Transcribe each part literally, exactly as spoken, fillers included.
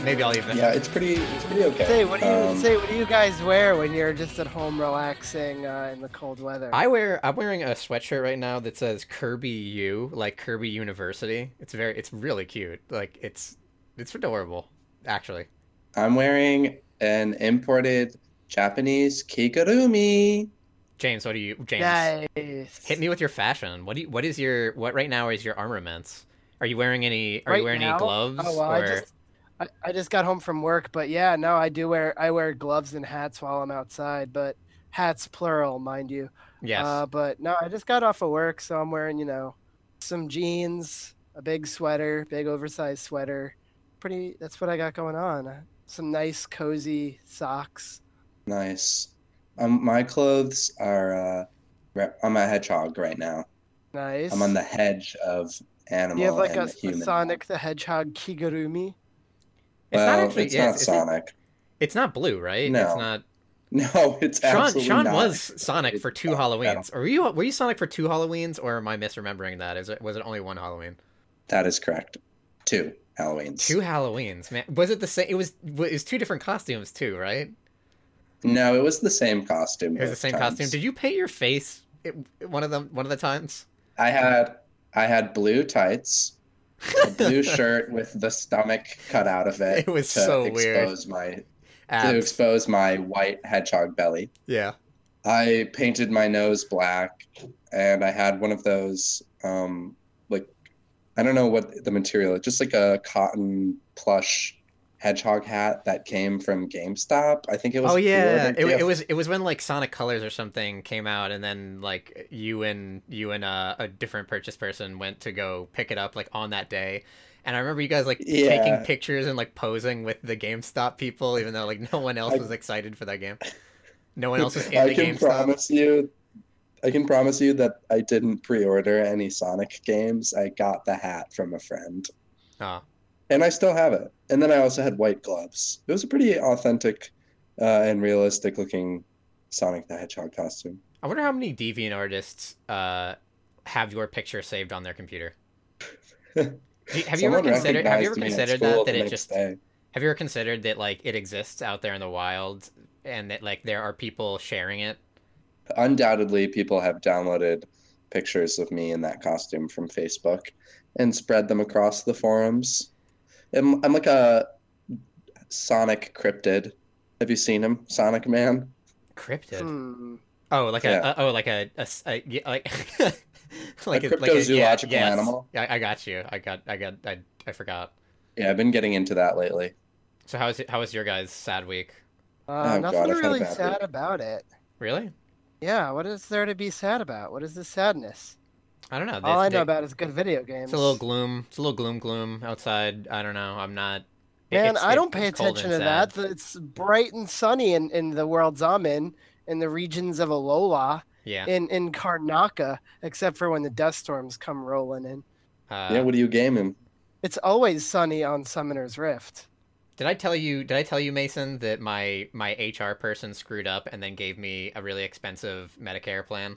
maybe I'll even. Yeah, it's pretty. It's pretty okay. Say, what do you Um, say? What do you guys wear when you're just at home relaxing uh, in the cold weather? I wear. I'm wearing a sweatshirt right now that says Kirby U, like Kirby University. It's very. It's really cute. Like it's. It's adorable, actually. I'm wearing an imported Japanese kigurumi. James, what do you? James, Nice. hit me with your fashion. What do you? What is your? What right now is your armaments? Are you wearing any? Are Right you wearing now? any gloves? Oh well, or... I just I, I just got home from work, but yeah, no, I do wear I wear gloves and hats while I'm outside, but hats plural, mind you. Yes. Uh, but no, I just got off of work, so I'm wearing, you know, some jeans, a big sweater, big oversized sweater. Pretty. That's what I got going on. Some nice cozy socks. Nice. Um, my clothes are. Uh, re- I'm a hedgehog right now. Nice. I'm on the hedge of animal Do you have like and a, a human. Sonic the Hedgehog kigurumi? It's well, not actually. it's yeah, not is it- Sonic. It's not blue, right? No. It's not. No, it's Sean, absolutely Sean not. was Sonic for two It's not Halloweens. Or were you were you Sonic for two Halloweens, or am I misremembering that? Is it was it only one Halloween? That is correct. Two Halloweens. Two Halloweens, man. Was it the same? It was. It was two different costumes too, right? No, it was the same costume. It was the both same times. costume. Did you paint your face it, one of them? One of the times? I had I had blue tights, a blue shirt with the stomach cut out of it. It was to so weird. expose my to Abs. expose my white hedgehog belly. Yeah. I painted my nose black, and I had one of those, um, like, I don't know what the material is, just like a cotton plush hedgehog hat that came from GameStop. I think it was. Oh a yeah, pre-order it, it gift. was it was when like Sonic Colors or something came out, and then like you and you and uh, a different purchase person went to go pick it up like on that day, and I remember you guys like Yeah. taking pictures and like posing with the GameStop people, even though like no one else I- was excited for that game. No one else was I into can GameStop. promise you, I can promise you that I didn't pre-order any Sonic games. I got the hat from a friend, Oh, and I still have it. And then I also had white gloves. It was a pretty authentic uh, and realistic-looking Sonic the Hedgehog costume. I wonder how many Deviant artists uh have your picture saved on their computer. Do you- have you ever Someone considered? Have you ever recognized me at considered school that that the it next just? day. Have you ever considered that like it exists out there in the wild, and that like there are people sharing it? Undoubtedly, people have downloaded pictures of me in that costume from Facebook and spread them across the forums. I'm, I'm like a Sonic cryptid. Have you seen him, Sonic Man? Cryptid. Hmm. Oh, like a, Yeah. a oh, like a, a, s- a- yeah, like like A a, like a yeah, cryptozoological yes. animal? Yeah, I got you. I got I got I, I forgot. Yeah, I've been getting into that lately. So how was it, how was your guys' sad week? Uh, Oh, nothing God, I've had a really bad sad week. about it. Really? Yeah, what is there to be sad about? What is the sadness? I don't know. All This- I know they- about is good video games. It's a little gloom. It's a little gloom gloom outside. I don't know. I'm not. it- Man, it's- I it- don't pay it's cold attention to and that. sad. It's bright and sunny in, in the worlds I'm in, in the regions of Alola, Yeah. in, in Karnaka, except for when the dust storms come rolling in. Uh, Yeah, what are you gaming? It's always sunny on Summoner's Rift. Did I tell you? Did I tell you, Mason, that my my H R person screwed up and then gave me a really expensive Medicare plan?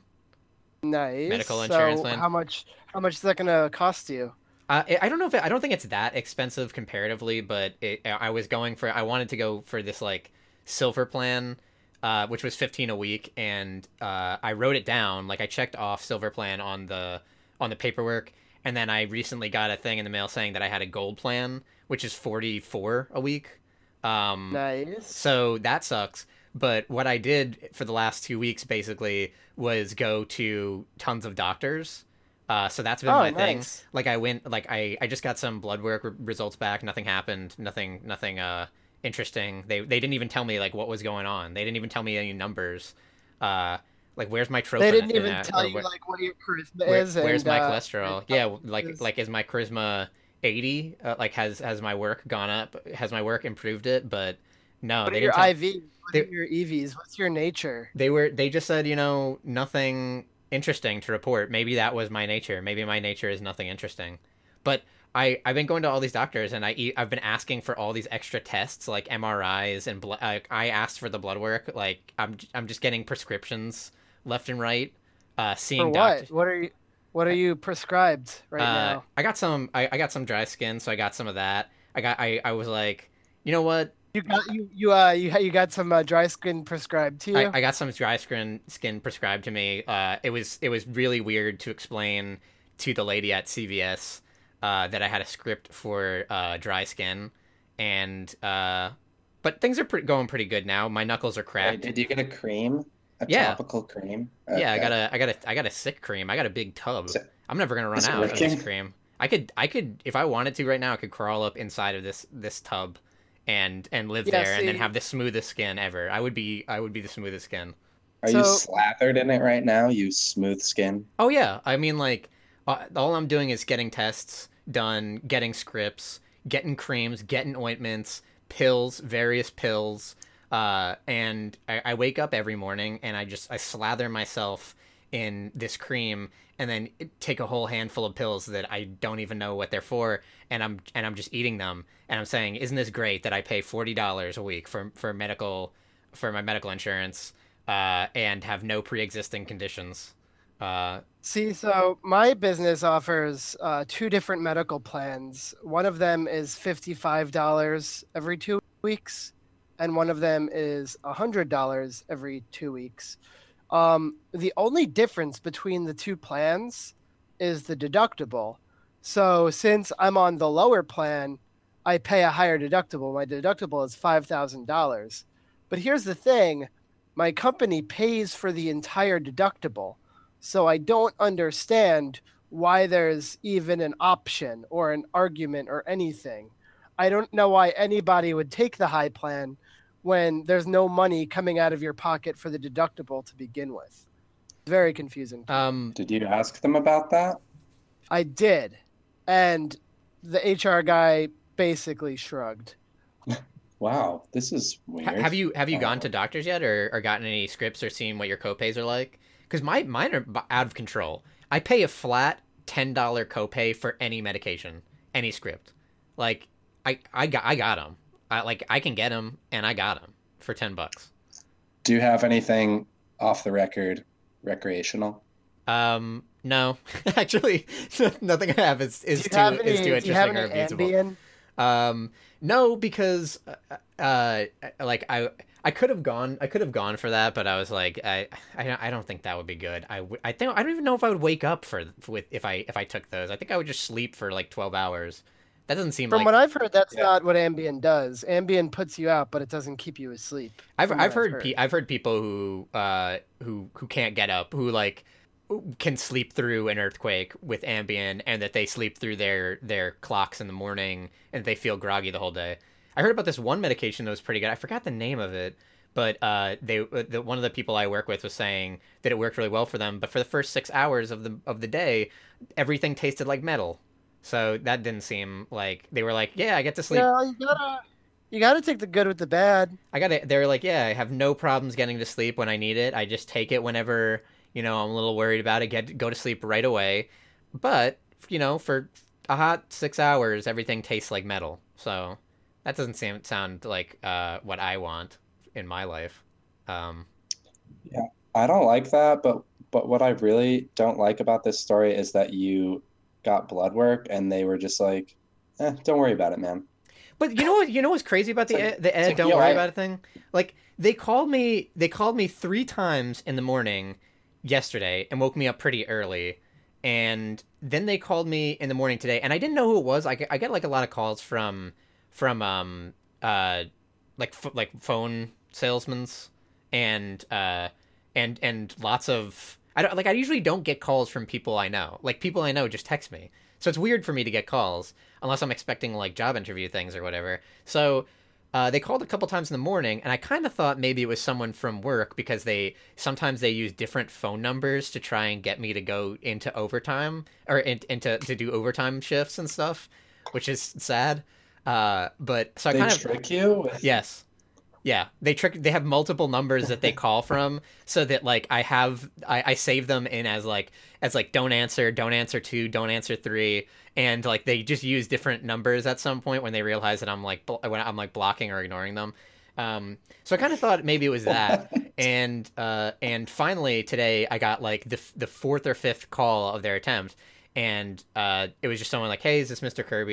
Nice. Medical insurance so plan? how much how much is that gonna cost you? Uh, I I don't know if it, I don't think it's that expensive comparatively, but it, I was going for I wanted to go for this like silver plan, uh, which was fifteen a week, and uh, I wrote it down. Like I checked off silver plan on the on the paperwork, and then I recently got a thing in the mail saying that I had a gold plan, which is forty-four a week. Um, Nice. so that sucks. But what I did for the last two weeks basically was go to tons of doctors. Uh, so that's been Oh, my thing. nice. Like I went, like I, I just got some blood work re- results back. Nothing happened. Nothing, nothing uh, interesting. They, they didn't even tell me like what was going on. They didn't even tell me any numbers. Uh, like where's my trophy? They didn't even tell you like what your charisma where, is. where's and, my uh, cholesterol? and Yeah, how like it is. like is my charisma eighty? Uh, like has has my work gone up? Has my work improved it? But no, What they are your didn't. Tell, I Vs? What they- are your E Vs? What's your nature? they were they just said, you know, nothing interesting to report. Maybe that was my nature. Maybe my nature is nothing interesting. But I I've been going to all these doctors, and I e- I've been asking for all these extra tests like M R Is and blood. Uh, I asked for the blood work. Like I'm I'm just getting prescriptions left and right. Uh, seeing For what? doctors. What are you? What are you prescribed right Uh, now? I got some. I, I got some dry skin, so I got some of that. I got. I, I was like, You know what? You got you you uh you you got some uh, dry skin prescribed to I, you. I got some dry skin skin prescribed to me. Uh, it was it was really weird to explain to the lady at C V S uh, that I had a script for uh, dry skin, and uh, but things are pre- going pretty good now. My knuckles are Wait, cracked. did you get a cream? A Yeah, topical cream? yeah. I got Okay. a I got a I got a sick cream. I got a big tub. Is it, I'm never gonna run is it out of this working? cream. I could I could if I wanted to right now. I could crawl up inside of this this tub, and and live Yeah, there, and then see, have the smoothest skin ever. I would be I would be the smoothest skin. Are you so slathered in it right now, you smooth skin? Oh yeah, I mean like uh, all I'm doing is getting tests done, getting scripts, getting creams, getting ointments, pills, various pills, uh, and I, I wake up every morning and I just I slather myself in this cream and then take a whole handful of pills that I don't even know what they're for, and I'm and I'm just eating them, and I'm saying, isn't this great that I pay forty dollars a week for for medical for my medical insurance, uh, and have no pre-existing conditions. Uh, see, so my business offers uh, two different medical plans. One of them is fifty-five dollars every two weeks, and one of them is one hundred dollars every two weeks. Um, the only difference between the two plans is the deductible. So since I'm on the lower plan, I pay a higher deductible. My deductible is five thousand dollars. But here's the thing, my company pays for the entire deductible. So I don't understand why there's even an option or an argument or anything. I don't know why anybody would take the high plan when there's no money coming out of your pocket for the deductible to begin with. Very confusing. um, Did you ask them about that? I did. And the H R guy basically shrugged. Wow, this is ha- weird. have you have you gone Uh, to doctors yet, or, or gotten any scripts, or seen what your copays are like? Because my mine are b- out of control. I pay a flat ten dollar copay for any medication, any script. Like I I got I got them. I like I can get them, and I got them for ten bucks. do you have anything off the record recreational? Um, no, actually, nothing I have is is Do you too have is too any do you have interesting or any abusable. Ambien? Um, no, because uh, uh, like I I could have gone I could have gone for that, but I was like I I don't, I don't think that would be good. I would I think I don't even know if I would wake up for with if I if I took those. I think I would just sleep for like twelve hours. That doesn't seem From like what I've heard, that's Yeah. not what Ambien does. Ambien puts you out, but it doesn't keep you asleep. I've From what I've heard heard. pe- I've heard people who uh who who can't get up, who like can sleep through an earthquake with Ambien, and that they sleep through their their clocks in the morning and they feel groggy the whole day. I heard about this one medication that was pretty good. I forgot the name of it, but uh they the, one of the people I work with was saying that it worked really well for them, but for the first six hours of the of the day, everything tasted like metal. So that didn't seem like they were like, yeah, I get to sleep. Yeah, you gotta you gotta take the good with the bad. I got it. They're like, yeah, I have no problems getting to sleep when I need it. I just take it whenever, you know, I'm a little worried about it. Get go to sleep right away. But you know, for a hot six hours, everything tastes like metal. So that doesn't seem sound like uh, what I want in my life. Um, Yeah, I don't like that, but but what I really don't like about this story is that you got blood work and they were just like, eh, don't worry about it, man. But you know what? You know what's crazy about It's the like Ed, the it's Ed like, don't yo, worry I about it thing? Like they called me, they called me three times in the morning yesterday and woke me up pretty early, and then they called me in the morning today, and I didn't know who it was. I get, I get like a lot of calls from from um uh like f- like phone salesmen, and uh and and lots of I don't like I usually don't get calls from people I know. Like people I know just text me. So it's weird for me to get calls unless I'm expecting like job interview things or whatever. So uh, they called a couple times in the morning, and I kind of thought maybe it was someone from work because they sometimes they use different phone numbers to try and get me to go into overtime or in, into to do overtime shifts and stuff, which is sad. Uh, but so I They kind of trick you with yes, yeah, they trick. They have multiple numbers that they call from, so that like I have, I, I save them in as like as like don't answer, don't answer two, don't answer three, and like they just use different numbers at some point when they realize that I'm like bl- when I'm like blocking or ignoring them. Um, so I kind of thought maybe it was that, and uh, and finally today I got like the the fourth or fifth call of their attempt, and uh, it was just someone like, hey, is this mister Kirby?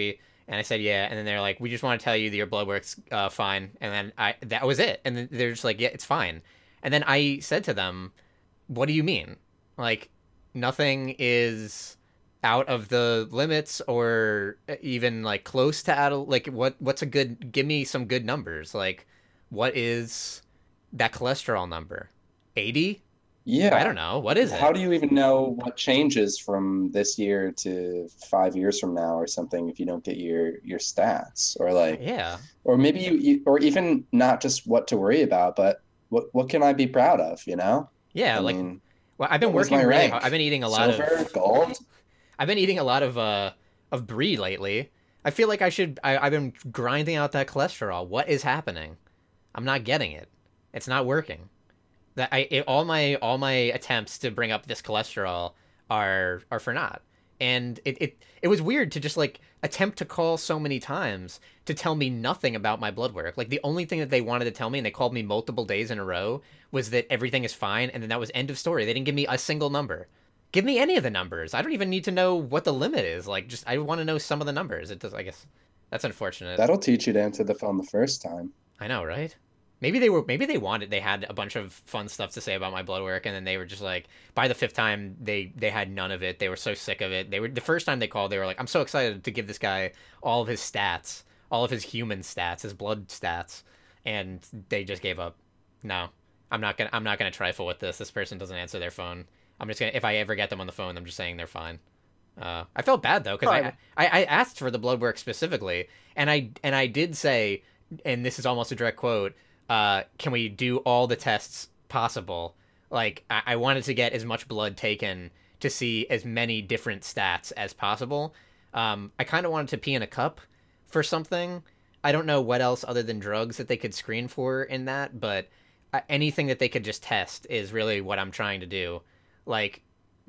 And I said, yeah. And then they're like, we just want to tell you that your blood work's uh, fine. And then I that was it. And then they're just like, yeah, it's fine. And then I said to them, what do you mean? Like, nothing is out of the limits or even like close to out of like what what's a good give me some good numbers. Like, what is that cholesterol number? eighty? Yeah. I don't know. What is it? How do you even know what changes from this year to five years from now or something if you don't get your your stats? Or like, Yeah. or maybe you, you or even not just what to worry about, but what what can I be proud of, you know? Yeah, I like mean, well, I've been what was working my really rank? hard. I've been eating a lot Silver, of gold? I've been eating a lot of uh of brie lately. I feel like I should I, I've been grinding out that cholesterol. What is happening? I'm not getting it. It's not working. That I it, all my all my attempts to bring up this cholesterol are are for naught. And it, it it was weird to just like attempt to call so many times to tell me nothing about my blood work. Like the only thing that they wanted to tell me, and they called me multiple days in a row, was that everything is fine, and then that was end of story. They didn't give me a single number. Give me any of the numbers. I don't even need to know what the limit is. Like just I want to know some of the numbers. It does. I guess that's unfortunate. That'll teach you to answer the phone the first time. I know, right? Maybe they were. Maybe they wanted. They had a bunch of fun stuff to say about my blood work, and then they were just like, by the fifth time, they they had none of it. They were so sick of it. They were the first time they called. They were like, I'm so excited to give this guy all of his stats, all of his human stats, his blood stats, and they just gave up. No, I'm not gonna. I'm not gonna trifle with this. This person doesn't answer their phone. I'm just gonna. If I ever get them on the phone, I'm just saying they're fine. Uh, I felt bad though because I, I I asked for the blood work specifically, and I and I did say, and this is almost a direct quote. Uh, can we do all the tests possible? Like, I-, I wanted to get as much blood taken to see as many different stats as possible. Um, I kind of wanted to pee in a cup for something. I don't know what else other than drugs that they could screen for in that, but uh, anything that they could just test is really what I'm trying to do. Like,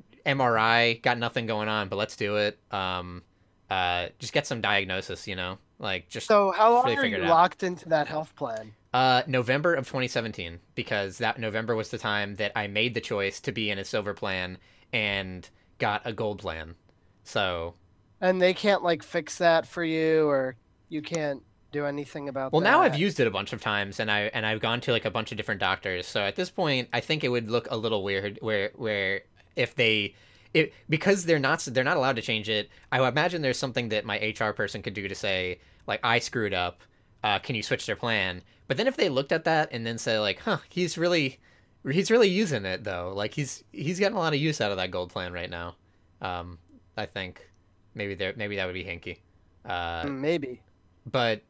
M R I, got nothing going on, but let's do it. Um, uh, just get some diagnosis, you know? Like, just So how long really are figure you it out. locked into that health plan? Uh, November of twenty seventeen, because that November was the time that I made the choice to be in a silver plan and got a gold plan. So, And they can't like fix that for you, or you can't do anything about well, that? now I've used it a bunch of times, and I and I've gone to like a bunch of different doctors. So at this point, I think it would look a little weird where where if they. It, because they're not they're not allowed to change it. I imagine there's something that my H R person could do to say like, I screwed up. Uh, can you switch their plan? But then if they looked at that and then say like, huh, he's really he's really using it though. Like he's he's getting a lot of use out of that gold plan right now. Um, I think maybe there maybe that would be hinky. Uh, Mm, Maybe. but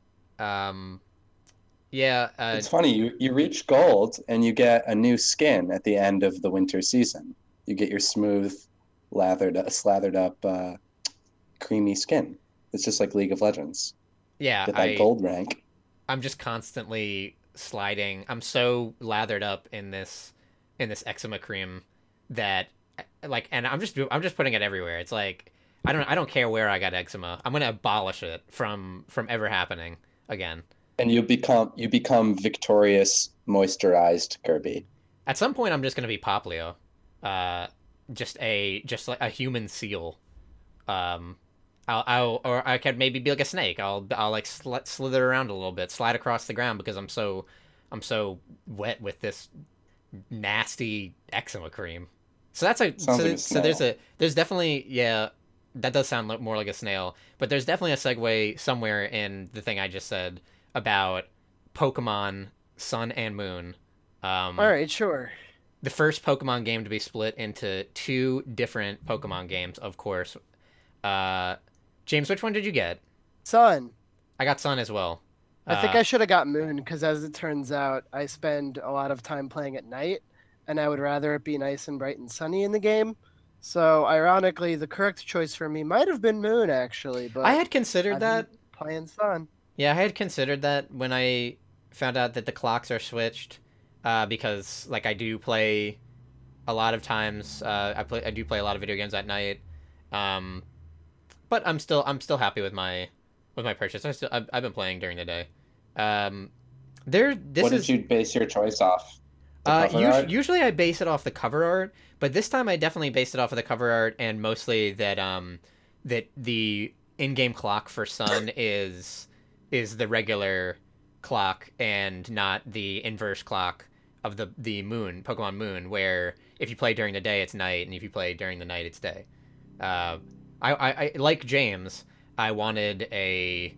um, yeah, uh, It's funny, you, you reach gold and you get a new skin at the end of the winter season. You get your smooth, lathered, slathered up, uh, creamy skin. It's just like League of Legends. yeah. Get that I, gold rank. I'm just constantly sliding. I'm so lathered up in this in this eczema cream that like, and I'm just I'm just putting it everywhere. It's like I don't I don't care where I got eczema. I'm gonna abolish it from from ever happening again. And you become you become victorious, moisturized Kirby. At some point, I'm just gonna be Poplio, uh, just a just like a human seal. Um, I'll, I'll or I could maybe be like a snake. I'll I'll like sl- slither around a little bit, slide across the ground because I'm so I'm so wet with this nasty eczema cream. So that's a so, Sounds like a so there's snail. a there's definitely yeah that does sound li- more like a snail, but there's definitely a segue somewhere in the thing I just said about Pokemon Sun and Moon. Um, All right, sure. the first Pokemon game to be split into two different Pokemon games, of course. Uh, James, which one did you get? Sun. I got Sun as well. I think Uh, I should have got Moon because, as it turns out, I spend a lot of time playing at night, and I would rather it be nice and bright and sunny in the game. So, ironically, the correct choice for me might have been Moon, actually. But I had considered I've that. been playing Sun. Yeah, I had considered that when I found out that the clocks are switched, uh, because like I do play a lot of times. Uh, I play I do play a lot of video games at night. Um, but I'm still I'm still happy with my with my purchase. I still I've, I've been playing during the day. Um, there this What is did you base your choice off? The Uh, cover us- art? usually I base it off the cover art, but this time I definitely based it off of the cover art and mostly that um that the in-game clock for Sun is is the regular clock and not the inverse clock of the the Moon, Pokemon Moon, where if you play during the day it's night, and if you play during the night it's day. Uh, I, I, I like James. I wanted a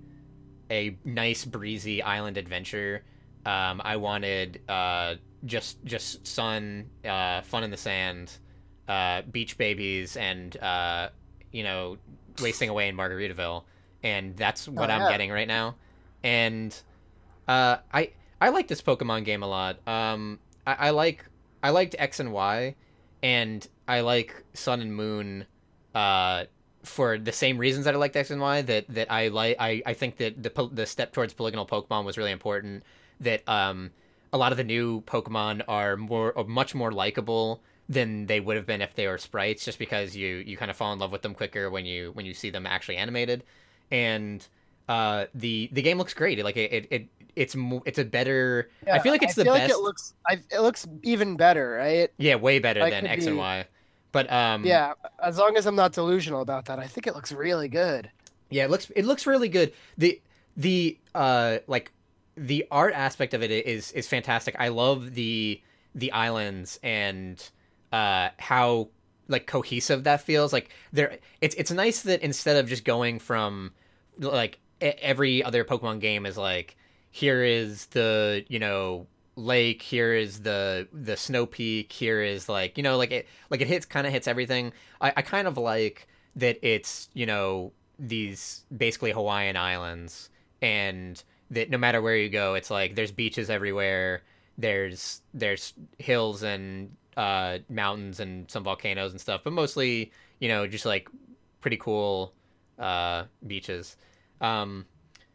a nice breezy island adventure. Um, I wanted uh, just just sun, uh, fun in the sand, uh, beach babies, and uh, you know, wasting away in Margaritaville, and that's what Oh, I'm yeah. getting right now. And uh, I I like this Pokemon game a lot. Um, I, I like I liked X and Y, and I like Sun and Moon, uh, for the same reasons that I liked X and Y. That that I like. I, I think that the po- the step towards polygonal Pokemon was really important. That um, a lot of the new Pokemon are more are much more likable than they would have been if they were sprites, just because you you kind of fall in love with them quicker when you when you see them actually animated. And uh, the the game looks great. Like it, it, it it's mo- it's a better. I feel like it's the feel best. like it looks. I, it looks even better, right? Yeah, way better Like, than could X and be- Y. But um, Yeah, as long as I'm not delusional about that, I think it looks really good. yeah, it looks it looks really good. The the uh like the art aspect of it is is fantastic. I love the the islands and uh how like cohesive that feels. Like there, it's it's nice that instead of just going from like e- every other Pokemon game is like, here is the, you know, lake, here is the the snow peak, here is like, you know, like it like it hits kind of hits everything. I, I kind of like that it's, you know, these basically Hawaiian islands, and that no matter where you go, it's like there's beaches everywhere, there's there's hills and uh mountains and some volcanoes and stuff, but mostly, you know, just like pretty cool uh beaches. um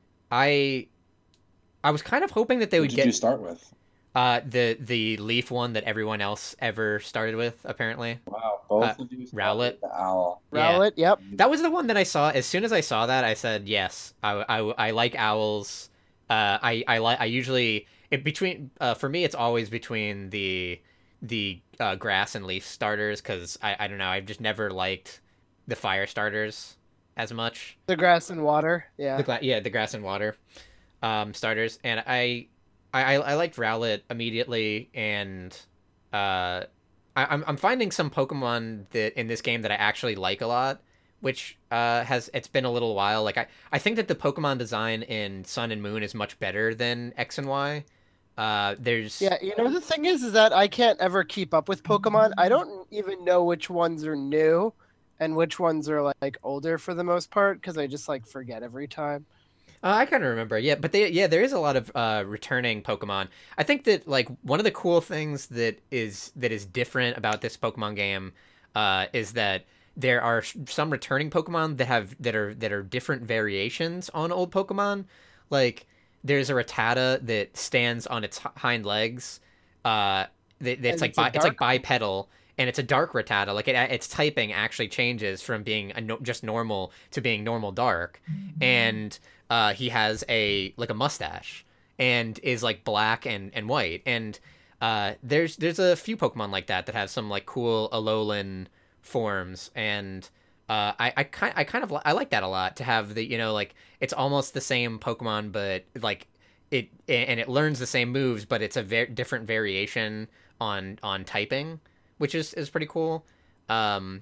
i i was kind of hoping that they What would did get you start with? uh the the leaf one that everyone else ever started with, apparently. Wow, both Uh, of you started Rowlet. with the owl. Yeah. Rowlet, yep. That was the one that I saw. As soon as I saw that, I said yes. I, I, I like owls. Uh, I I like I usually it between uh, for me it's always between the the uh, grass and leaf starters, because I I don't know, I've just never liked the fire starters as much. The grass and water, yeah. The gla- yeah, the grass and water um, starters, and I I I liked Rowlet immediately, and uh, I, I'm I'm finding some Pokemon that in this game that I actually like a lot, which uh, has it's been a little while. Like I I think that the Pokemon design in Sun and Moon is much better than X and Y. Uh, there's Yeah, you know the thing is, is that I can't ever keep up with Pokemon. I don't even know which ones are new, and which ones are like older for the most part, because I just like forget every time. Uh, I kind of remember, yeah, but they, yeah, there is a lot of uh, returning Pokemon. I think that like one of the cool things that is that is different about this Pokemon game uh, is that there are sh- some returning Pokemon that have that are that are different variations on old Pokemon. Like there's a Rattata that stands on its h- hind legs. Uh, that, that's And like it's a bi- it's like dark- bipedal. And it's a dark Rattata. Like it, its typing actually changes from being a no- just normal to being normal dark, and uh, he has a like a mustache and is like black and, and white. And uh, there's there's a few Pokemon like that that have some like cool Alolan forms, and uh, I I kind I kind of li- I like that a lot, to have the, you know, like it's almost the same Pokemon, but like it and it learns the same moves, but it's a very different variation on on typing, which is, is pretty cool. Um,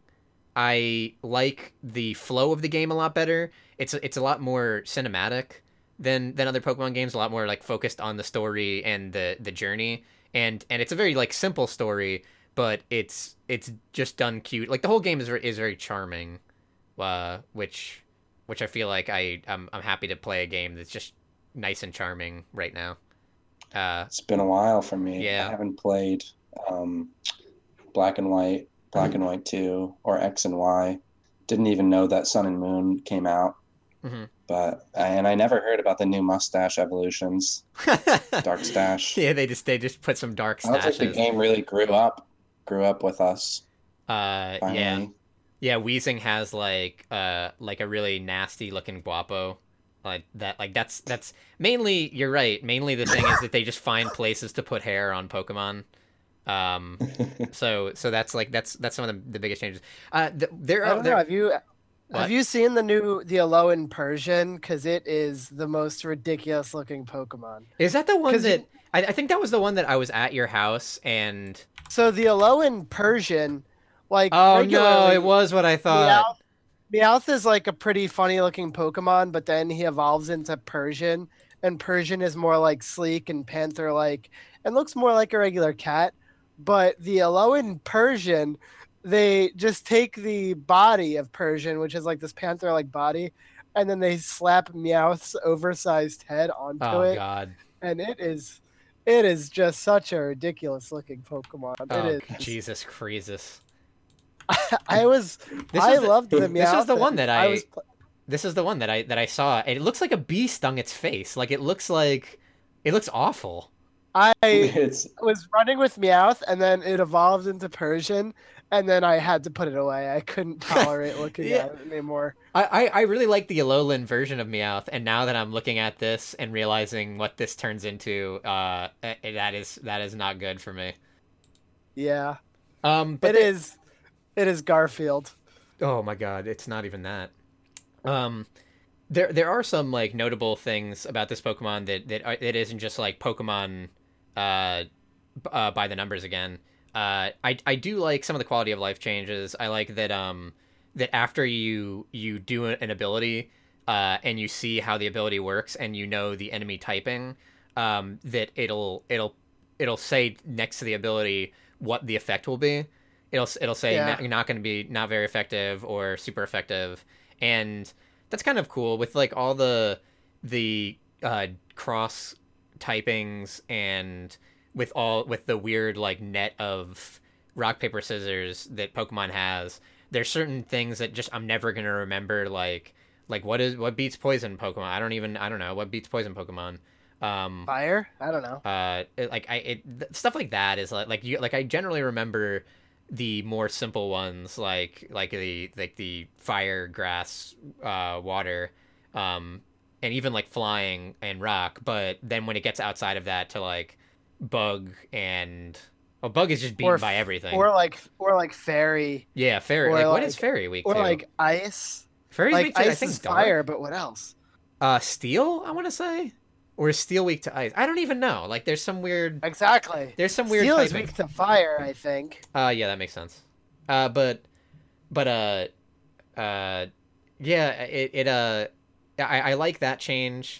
I like the flow of the game a lot better. It's it's a lot more cinematic than than other Pokemon games. A lot more like focused on the story and the the journey, and and it's a very like simple story, but it's it's just done cute. Like the whole game is very, is very charming, uh, which which I feel like I I'm I'm happy to play a game that's just nice and charming right now. Uh, It's been a while for me. Yeah. I haven't played um, Black and White, Black and White two, or X and Y. Didn't even know that Sun and Moon came out. mhm. But and I never heard about the new mustache evolutions, Dark Stash. Yeah, they just they just put some dark Sounds like the stashes. game really grew up, grew up with us. Uh, Finally. yeah, yeah. Weezing has like uh like a really nasty looking Guapo, like that. Like that's that's mainly, you're right. Mainly the thing is that they just find places to put hair on Pokemon. Um, so so that's like that's that's some of the, the biggest changes. Uh, th- there I are don't there, know. Have you What? Have you seen the new the Alolan Persian? Because it is the most ridiculous looking Pokemon. Is that the one Because that you I, I think that was the one that I was at your house and so the Alolan Persian, like oh no, it regularly, was what I thought. Meowth Meowth is like a pretty funny looking Pokemon, but then he evolves into Persian, and Persian is more like sleek and panther like and looks more like a regular cat. But the Alolan Persian, they just take the body of Persian, which is like this panther like body, and then they slap Meowth's oversized head onto Oh it, god. and it is it is just such a ridiculous looking Pokemon. Oh It is. Jesus Christus. I was This I was the, loved the Meowth. this was the one and that I I was pl- this is the one that I that I saw. And it looks like a bee stung its face. Like it looks like it looks awful. I It's was running with Meowth, and then it evolved into Persian, and then I had to put it away. I couldn't tolerate looking Yeah. at it anymore. I, I, I really like the Alolan version of Meowth, and now that I'm looking at this and realizing what this turns into, uh, eh, that is that is not good for me. Yeah, Um, but it the- is. It is Garfield. oh my god, it's not even that. Um, there there are some like notable things about this Pokemon that that are, it isn't just like Pokemon, uh, b- uh, by the numbers again. Uh, I I do like some of the quality of life changes. I like that um that after you you do an ability, uh, and you see how the ability works and you know the enemy typing, um, that it'll it'll it'll say next to the ability what the effect will be. It'll it'll say Yeah. not, not going to be not very effective or super effective, and that's kind of cool with like all the the uh, cross typings and with all with the weird like net of rock paper scissors that Pokemon has. There's certain things that just I'm never gonna remember like like what is what beats poison Pokemon. I don't even I don't know what beats poison Pokemon. Um, Fire? I don't know. uh, it, like I it th- stuff like that is like like you like I generally remember the more simple ones like like the like the fire, grass, uh, water, um, and even like flying and rock. But then when it gets outside of that to like bug and well, bug is just beaten Or by f- everything. Or like or like fairy, Yeah, fairy. or Like what is like- fairy weak or to? like ice. Fairy's Like weak to I ice think is dark. fire, but what else? Uh, steel. I want to say, or is steel weak to ice? I don't even know. Like there's some weird. Exactly. There's some weird Steel is typing. weak to fire, I think. Uh, yeah, that makes sense. Uh, but, but uh, uh, yeah, it it uh, I I like that change.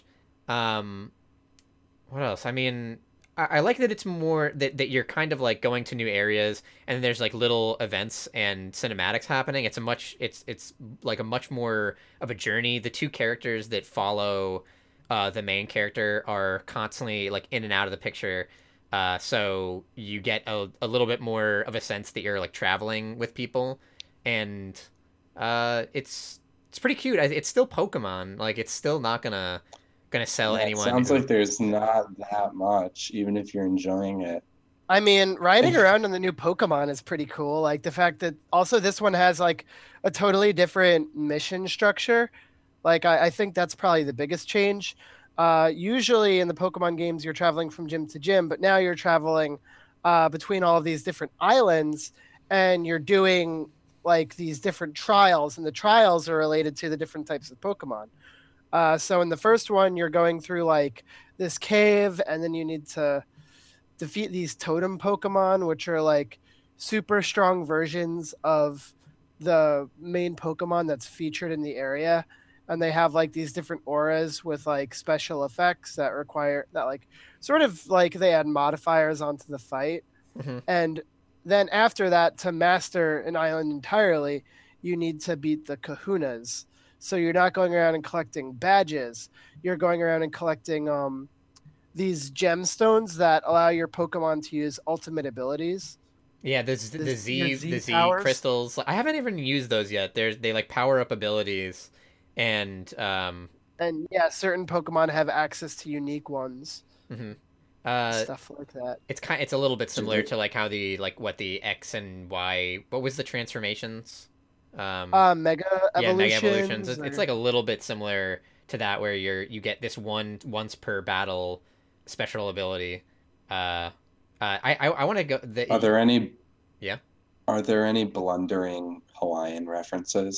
Um, what else? I mean, I, I like that it's more that that you're kind of like going to new areas and there's like little events and cinematics happening. It's a much it's it's like a much more of a journey. The two characters that follow uh the main character are constantly like in and out of the picture. Uh, so you get a, a little bit more of a sense that you're like traveling with people, and uh, it's it's pretty cute. I- It's still Pokemon. Like it's still not gonna gonna sell yeah, it anyone. sounds who- like there's not that much, even if you're enjoying it. I mean, riding around on the new Pokemon is pretty cool. Like the fact that also this one has like a totally different mission structure. Like I, I think that's probably the biggest change. Uh, usually in the Pokemon games, you're traveling from gym to gym, but now you're traveling uh, between all of these different islands, and you're doing like these different trials, and the trials are related to the different types of Pokemon. Uh, so in the first one, you're going through like this cave, and then you need to defeat these totem Pokemon, which are like super strong versions of the main Pokemon that's featured in the area. And they have like these different auras with like special effects that require that like sort of like they add modifiers onto the fight. Mhm. And then after that, to master an island entirely, you need to beat the kahunas. So you're not going around and collecting badges. You're going around and collecting um, these gemstones that allow your Pokemon to use ultimate abilities. Yeah, the Z- The- the your Z Z the Z powers? crystals. I haven't even used those yet. There's they like power up abilities, and um, And yeah, certain Pokemon have access to unique ones, mhm. uh, stuff like that. it's kind it's a little bit similar they- to like how the like what the X and Y. What was the transformations? Um, Uh, Mega yeah, Mega Evolutions. Evolutions. It's, it's or- like a little bit similar to that, where you're you get this one once per battle special ability. Uh, uh I I, I want to go. The, Are there any? Yeah. Are there any blundering Hawaiian references?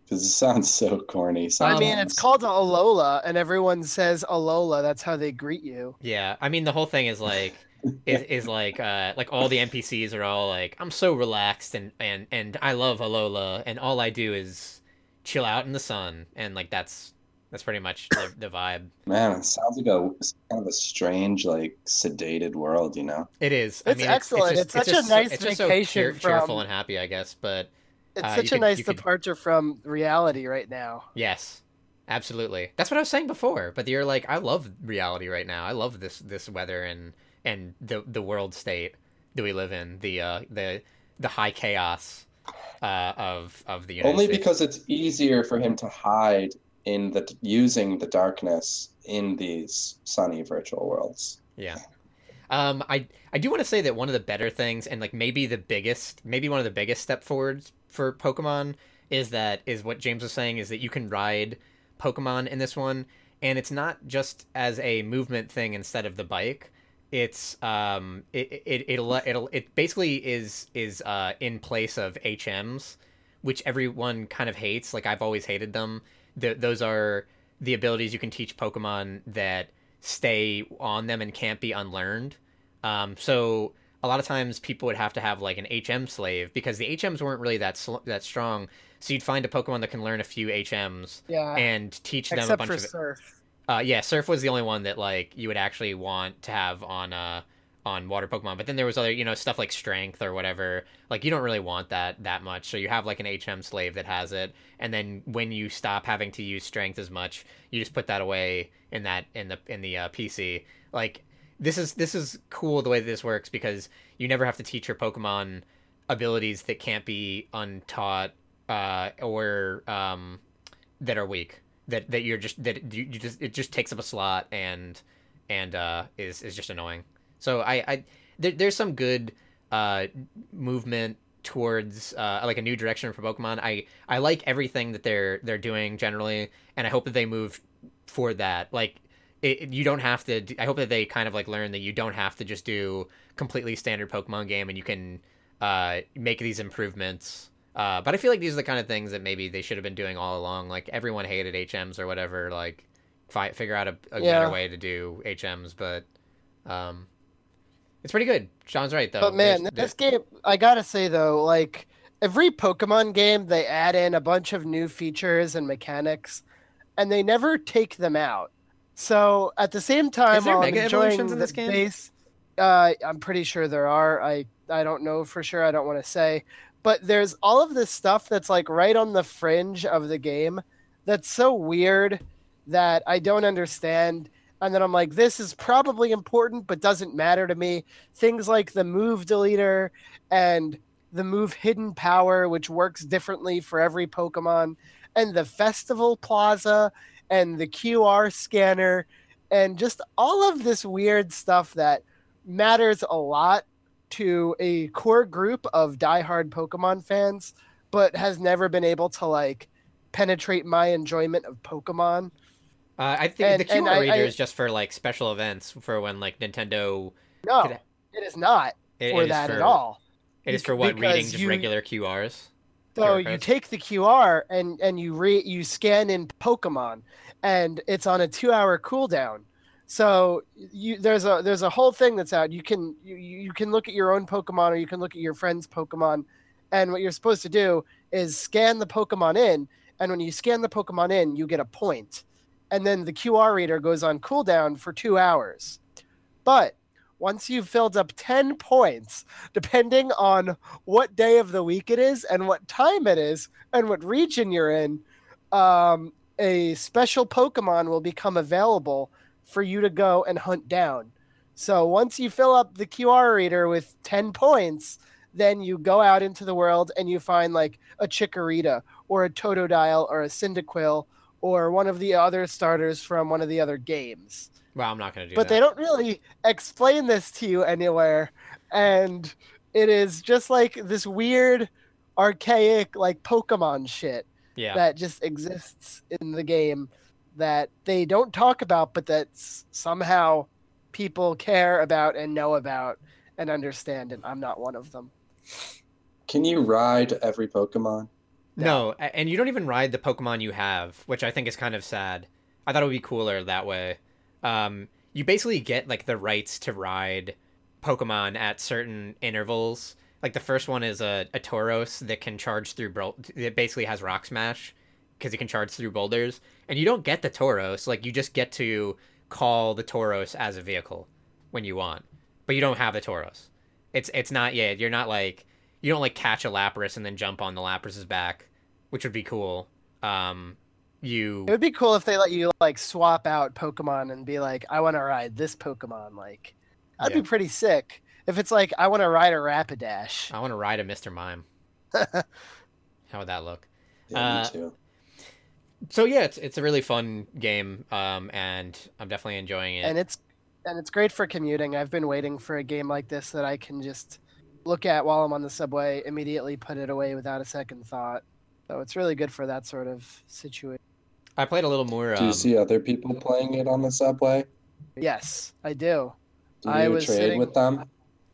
Because it sounds so corny I sometimes. mean, it's called Alola, and everyone says Alola. That's how they greet you. Yeah, I mean the whole thing is like is is like uh like all the N P Cs are all like I'm so relaxed and and and I love Alola and all I do is chill out in the sun and like that's that's pretty much the, the vibe. Man, it sounds like a kind of a strange, like sedated world, you know? It is. I It's mean, it's it's excellent. just It's it's such a just so- nice it's just so vacation cheer, cheerful from- and happy, I guess. But It's Uh, such you a could- nice you could- departure from reality right now. yes, absolutely. That's what I was saying before. But you're like, I love reality right now. I love this this weather and and the the world state that we live in. The uh the the high chaos uh of of the United Only States. because it's easier for him to hide in the using the darkness in these sunny virtual worlds. Yeah. Um, I I do want to say that one of the better things, and like maybe the biggest, maybe one of the biggest step forwards for Pokemon is that is what James was saying is that you can ride Pokemon in this one, and it's not just as a movement thing instead of the bike. It's um it it it'll it'll it basically is is uh in place of H Ms, which everyone kind of hates. Like I've always hated them. The, those are the abilities you can teach Pokemon that stay on them and can't be unlearned. Um, so a lot of times people would have to have like an H M slave because the H Ms weren't really that sl- that strong. So you'd find a Pokemon that can learn a few H Ms Yeah. and teach them a Except bunch for of. Surf. Uh, yeah, Surf was the only one that like you would actually want to have on uh on water Pokemon. But then there was other, you know, stuff like Strength or whatever. Like you don't really want that that much. So you have like an H M slave that has it, and then when you stop having to use Strength as much, you just put that away in that in the in the uh, P C. Like this is this is cool the way that this works because you never have to teach your Pokemon abilities that can't be untaught uh, or um, that are weak. That that you're just that you, you just it just takes up a slot and and uh, is is just annoying. So I I there, there's some good uh, movement towards uh, like a new direction for Pokemon. I I like everything that they're they're doing generally, and I hope that they move for that. Like it, you don't have to. I hope that they kind of like learn that you don't have to just do completely standard Pokemon game, and you can uh, make these improvements. Uh, but I feel like these are the kind of things that maybe they should have been doing all along. Like everyone hated H Ms or whatever. Like fi- figure out a, a Yeah. better way to do H Ms, but um, it's pretty good. Sean's right though. But man, There's- this game, I gotta say though, like every Pokemon game, they add in a bunch of new features and mechanics, and they never take them out. So at the same time, Is there while I'm Mega enjoying Evolutions in the this game? base, uh, I'm pretty sure there are. I I don't know for sure. I don't want to say, but there's all of this stuff that's like right on the fringe of the game, that's so weird that I don't understand. And then I'm like, this is probably important, but doesn't matter to me. Things like the move deleter and the move hidden power, which works differently for every Pokemon, and the festival plaza and the Q R scanner, and just all of this weird stuff that matters a lot to a core group of diehard Pokemon fans, but has never been able to like penetrate my enjoyment of Pokemon. Uh, I think And- the Q and R I- reader I- is just for like special events for when like Nintendo. No, Could- it is not It, for it is that for, at all. It is Bec- for what reading because just you- regular Q Rs. So Q R you codes. take the Q R and and you re you scan in Pokemon, and it's on a two hour cooldown. So you there's a there's a whole thing that's out. You can you, you can look at your own Pokemon or you can look at your friend's Pokemon, and what you're supposed to do is scan the Pokemon in, and when you scan the Pokemon in, you get a point, and then the Q R reader goes on cooldown for two hours. But once you've filled up ten points, depending on what day of the week it is and what time it is and what region you're in, um, a special Pokemon will become available for you to go and hunt down. So once you fill up the Q R reader with ten points, then you go out into the world and you find like a Chikorita or a Totodile or a Cyndaquil or one of the other starters from one of the other games. Well, I'm not gonna do But that. they don't really explain this to you anywhere, and it is just like this weird, archaic like Pokemon shit Yeah. that just exists in the game that they don't talk about, but that s- somehow people care about and know about and understand, and I'm not one of them. Can you ride every Pokemon? No, a- and you don't even ride the Pokemon you have, which I think is kind of sad. I thought it would be cooler that way. Um, you basically get like the rights to ride Pokemon at certain intervals. Like the first one is a, a Tauros that can charge through. Bro- it basically has Rock Smash because it can charge through boulders, and you don't get the Tauros. Like you just get to call the Tauros as a vehicle when you want, but you don't have the Tauros. It's it's not yet. You're not like you don't like catch a Lapras and then jump on the Lapras's back, which would be cool. Um, you It would be cool if they let you like swap out Pokemon and be like, I want to ride this Pokemon. Like, that'd Yeah. be pretty sick. If it's like, I want to ride a Rapidash. I want to ride a Mister Mime. How would that look? Yeah, Uh, me too. So yeah, it's it's a really fun game, um, and I'm definitely enjoying it. and it's and it's great for commuting. I've been waiting for a game like this that I can just look at while I'm on the subway, immediately put it away without a second thought. So it's really good for that sort of situation. I played a little more. Do you Um, see other people playing it on the subway? Yes, I do. Do I you was trade sitting- with them?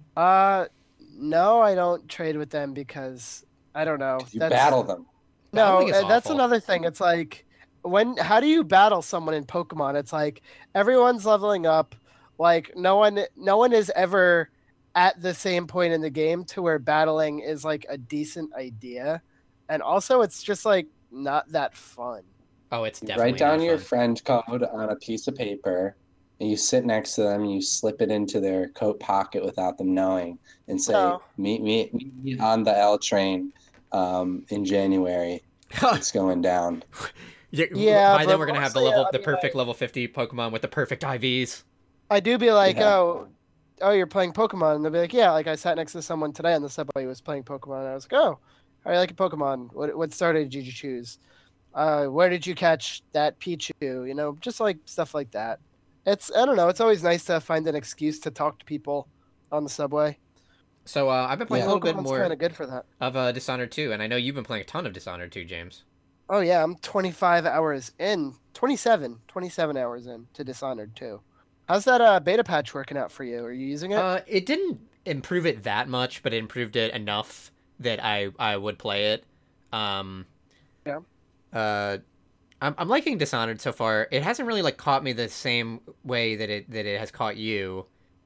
Uh no, I don't trade with them because I don't know. You That's battle them. no, Battling is uh, that's awful. another thing. It's like when how do you battle someone in Pokemon? It's like everyone's leveling up. Like no one no one is ever at the same point in the game to where battling is like a decent idea. And also it's just like not that fun. oh, it's You definitely write down not your fun. friend code on a piece of paper, and you sit next to them, and you slip it into their coat pocket without them knowing, and say, No. meet me, meet me on the L train um, in January. It's going down. yeah, Yeah, by then but we're gonna have the mostly, level, I the mean, perfect level fifty Pokemon with the perfect I Vs. I do be like, Yeah. oh, oh, you're playing Pokemon, and they'll be like, yeah. Like I sat next to someone today on the subway who was playing Pokemon, and I was like, oh, how do you like a Pokemon? What what starter did you choose? Uh, where did you catch that Pichu? You know, just like stuff like that. It's I don't know. It's always nice to find an excuse to talk to people on the subway. So uh, I've been playing Yeah. a little bit Pokemon's more kind of good for that. of uh, Dishonored two, and I know you've been playing a ton of Dishonored two, James. Oh yeah, I'm twenty-five hours in, twenty-seven, twenty-seven hours in to Dishonored two. How's that uh, beta patch working out for you? Are you using it? Uh, it didn't improve it that much, but it improved it enough that I I would play it. Um, Yeah. Uh, I'm I'm liking Dishonored so far. It hasn't really like caught me the same way that it that it has caught you.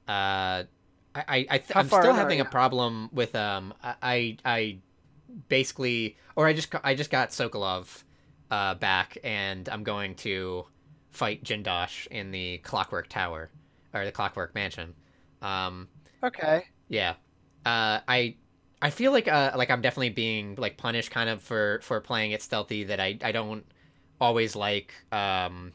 Uh, I I, I th- How I'm far still in are having a you? problem with um I I, I basically or I just got- I just got Sokolov uh back, and I'm going to fight Jindosh in the Clockwork Tower or the Clockwork Mansion. Um, Okay. yeah. Uh, I I feel like uh like I'm definitely being like punished kind of for for playing it stealthy, that I I don't always like um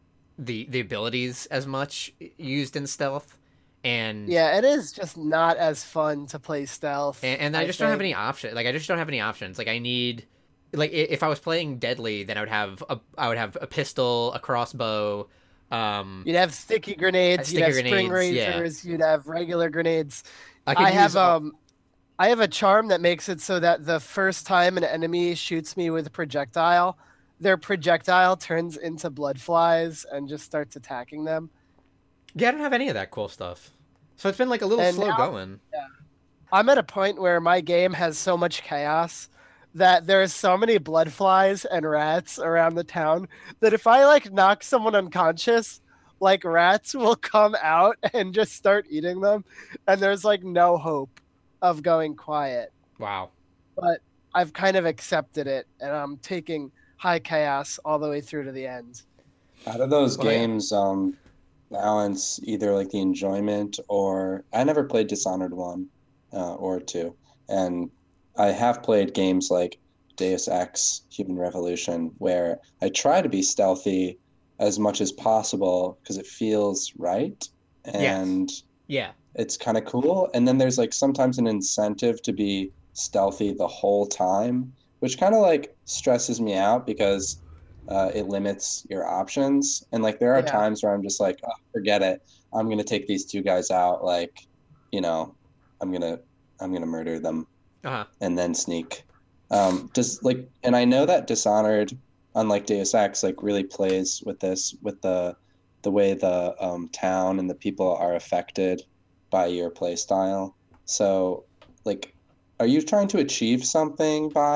the the abilities as much used in stealth, and Yeah, it is just not as fun to play stealth. and, and I just don't have think. any option. Like I just don't have any options. Like I need like i- if I was playing Deadly, then I would have a I would have a pistol, a crossbow, um You'd have sticky grenades. Sticky You'd have spring grenades, yeah. razors. You'd have regular grenades. I could I use have all- um, I have a charm that makes it so that the first time an enemy shoots me with a projectile, their projectile turns into blood flies and just starts attacking them. yeah, I don't have any of that cool stuff. So it's been like a little And slow now- going. I'm at a point where my game has so much chaos that there's so many blood flies and rats around the town that if I like knock someone unconscious, like rats will come out and just start eating them, and there's like no hope of going quiet. Wow. But I've kind of accepted it, and I'm taking high chaos all the way through to the end. How do those Well, yeah. games um, balance either like the enjoyment or I never played Dishonored one uh, or two, and I have played games like Deus Ex: Human Revolution where I try to be stealthy as much as possible because it feels right and Yeah. it's kind of cool. And then there's like sometimes an incentive to be stealthy the whole time, which kind of like stresses me out because uh, it limits your options. And like there are Yeah. times where I'm just like, oh, forget it. I'm gonna take these two guys out. Like, you know, I'm gonna I'm gonna murder them Uh-huh. and then sneak. Um, does like, and I know that Dishonored, unlike Deus Ex, like really plays with this with the the way the um, town and the people are affected by your play style. So, like, are you trying to achieve something by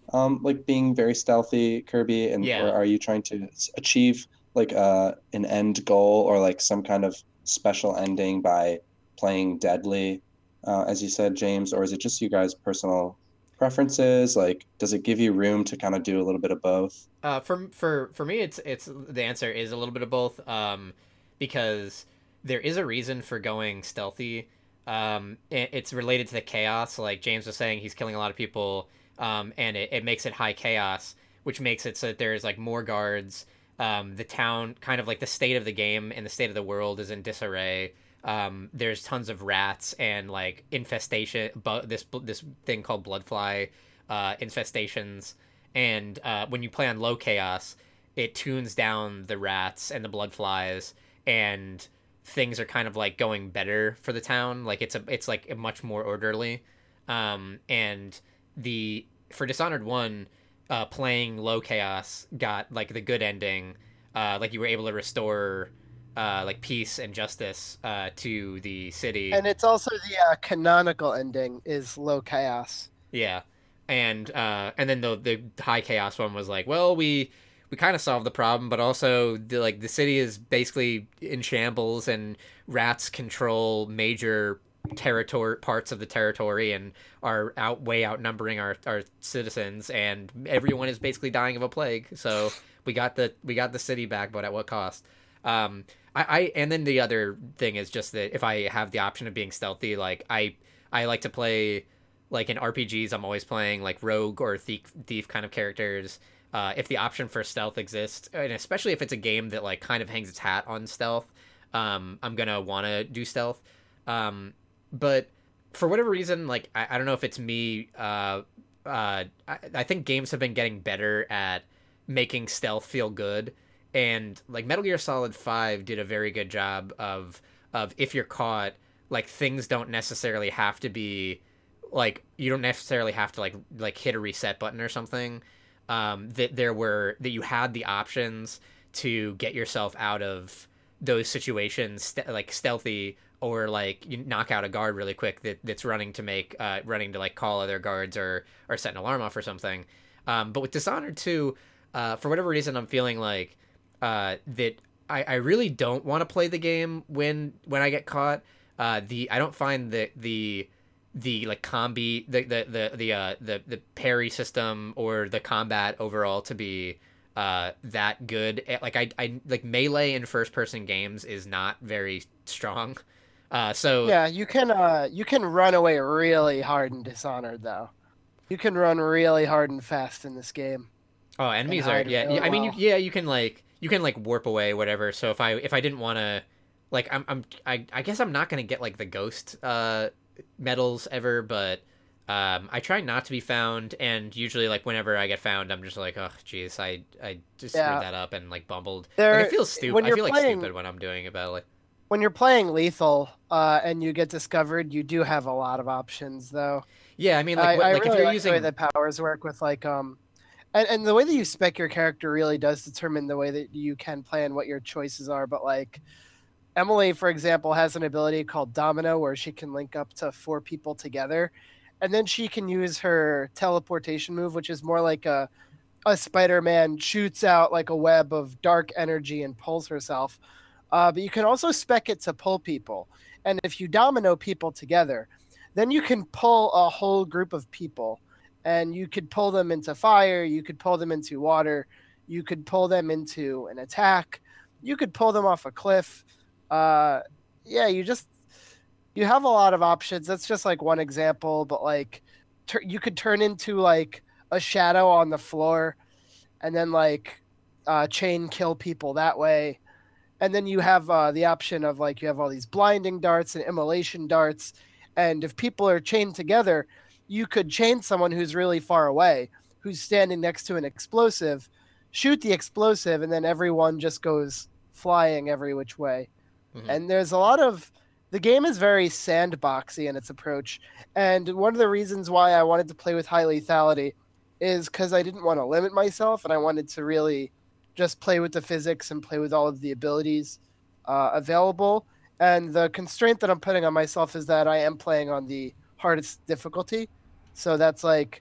um, like being very stealthy, Kirby, and or Yeah. are you trying to s- achieve like uh, an end goal or like some kind of special ending by playing deadly, uh, as you said, James, or is it just you guys' personal preferences? Like, does it give you room to kind of do a little bit of both? Uh, for for for me, it's it's the answer is a little bit of both. Um, because there is a reason for going stealthy. Um, it, it's related to the chaos. Like James was saying, he's killing a lot of people. Um, and it, it makes it high chaos, which makes it so that there's like more guards. Um, the town, kind of like the state of the game and the state of the world, is in disarray. Um, there's tons of rats and like infestation, but this this thing called bloodfly uh, infestations, and uh, when you play on low chaos, it tunes down the rats and the blood flies, and things are kind of like going better for the town. Like it's a it's like a much more orderly. Um, and the for Dishonored one, uh, playing low chaos got like the good ending. Uh, like you were able to restore uh, like peace and justice uh, to the city. And it's also the uh, canonical ending is low chaos. Yeah, and uh, and then the the high chaos one was like, well, we we kind of solved the problem, but also the, like the city is basically in shambles, and rats control major territory parts of the territory and are out way outnumbering our our citizens, and everyone is basically dying of a plague. So we got the we got the city back, but at what cost? Um, I, I and then the other thing is just that if I have the option of being stealthy, like I I like to play like in R P Gs, I'm always playing like rogue or thief, thief kind of characters. Uh, if the option for stealth exists, and especially if it's a game that like kind of hangs its hat on stealth, um, I'm gonna want to do stealth. Um, but for whatever reason, like I, I don't know if it's me. Uh, uh, I, I think games have been getting better at making stealth feel good, and like Metal Gear Solid Five did a very good job of of if you're caught, like things don't necessarily have to be like you don't necessarily have to like like hit a reset button or something. Um, that there were that you had the options to get yourself out of those situations st- like stealthy, or like you knock out a guard really quick that, that's running to make uh, running to like call other guards or or set an alarm off or something. Um, but with Dishonored two, uh, for whatever reason, I'm feeling like uh, that I, I really don't want to play the game when when I get caught. Uh, the I don't find that the the like combi the the the the uh the the parry system or the combat overall to be uh that good. Like I I like melee in first person games is not very strong. Uh so Yeah, you can uh you can run away really hard in Dishonored though. You can run really hard and fast in this game oh and enemies are hide yeah, really yeah I mean you well. yeah you can like you can like warp away whatever. So if I if I didn't want to like I'm I'm I, I guess I'm not going to get like the ghost uh medals ever, but um, I try not to be found, and usually, like whenever I get found, I'm just like, oh, jeez, I I just screwed Yeah, that up and like bumbled. Like it there feels stupid. when I you're feel like playing stupid when I'm doing it, but like, when you're playing lethal uh and you get discovered, you do have a lot of options though. yeah, I mean, like I what, I like if really you're like the way using, that powers work with like um and, and the way that you spec your character really does determine the way that you can play and what your choices are. But like Emily, for example, has an ability called Domino where she can link up to four people together. And then she can use her teleportation move, which is more like a, a Spider Man shoots out like a web of dark energy and pulls herself. Uh, but you can also spec it to pull people. And if you domino people together, then you can pull a whole group of people. And you could pull them into fire, you could pull them into water, you could pull them into an attack, you could pull them off a cliff. Uh, yeah, you just you have a lot of options. That's just like one example, but like tur you could turn into like a shadow on the floor and then like uh, chain kill people that way. And then you have uh, the option of like you have all these blinding darts and immolation darts, and if people are chained together, you could chain someone who's really far away, who's standing next to an explosive, shoot the explosive, and then everyone just goes flying every which way. mhm. And there's a lot of the game is very sandboxy in its approach. And one of the reasons why I wanted to play with high lethality is because I didn't want to limit myself and I wanted to really just play with the physics and play with all of the abilities uh, available. And the constraint that I'm putting on myself is that I am playing on the hardest difficulty. So that's like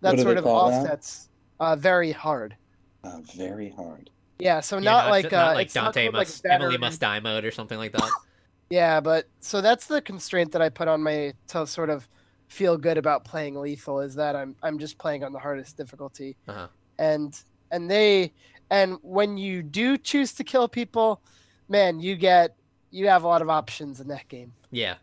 that What do sort they of call that? offsets uh, very hard. Uh, very hard. Yeah, so Yeah, not not, like not uh, like it's not Dante called, like must Emily veteran. must die mode or something like that. Yeah, but so that's the constraint that I put on my to sort of feel good about playing lethal is that I'm I'm just playing on the hardest difficulty. Uh-huh. And and they and when you do choose to kill people, man, you get you have a lot of options in that game. Yeah.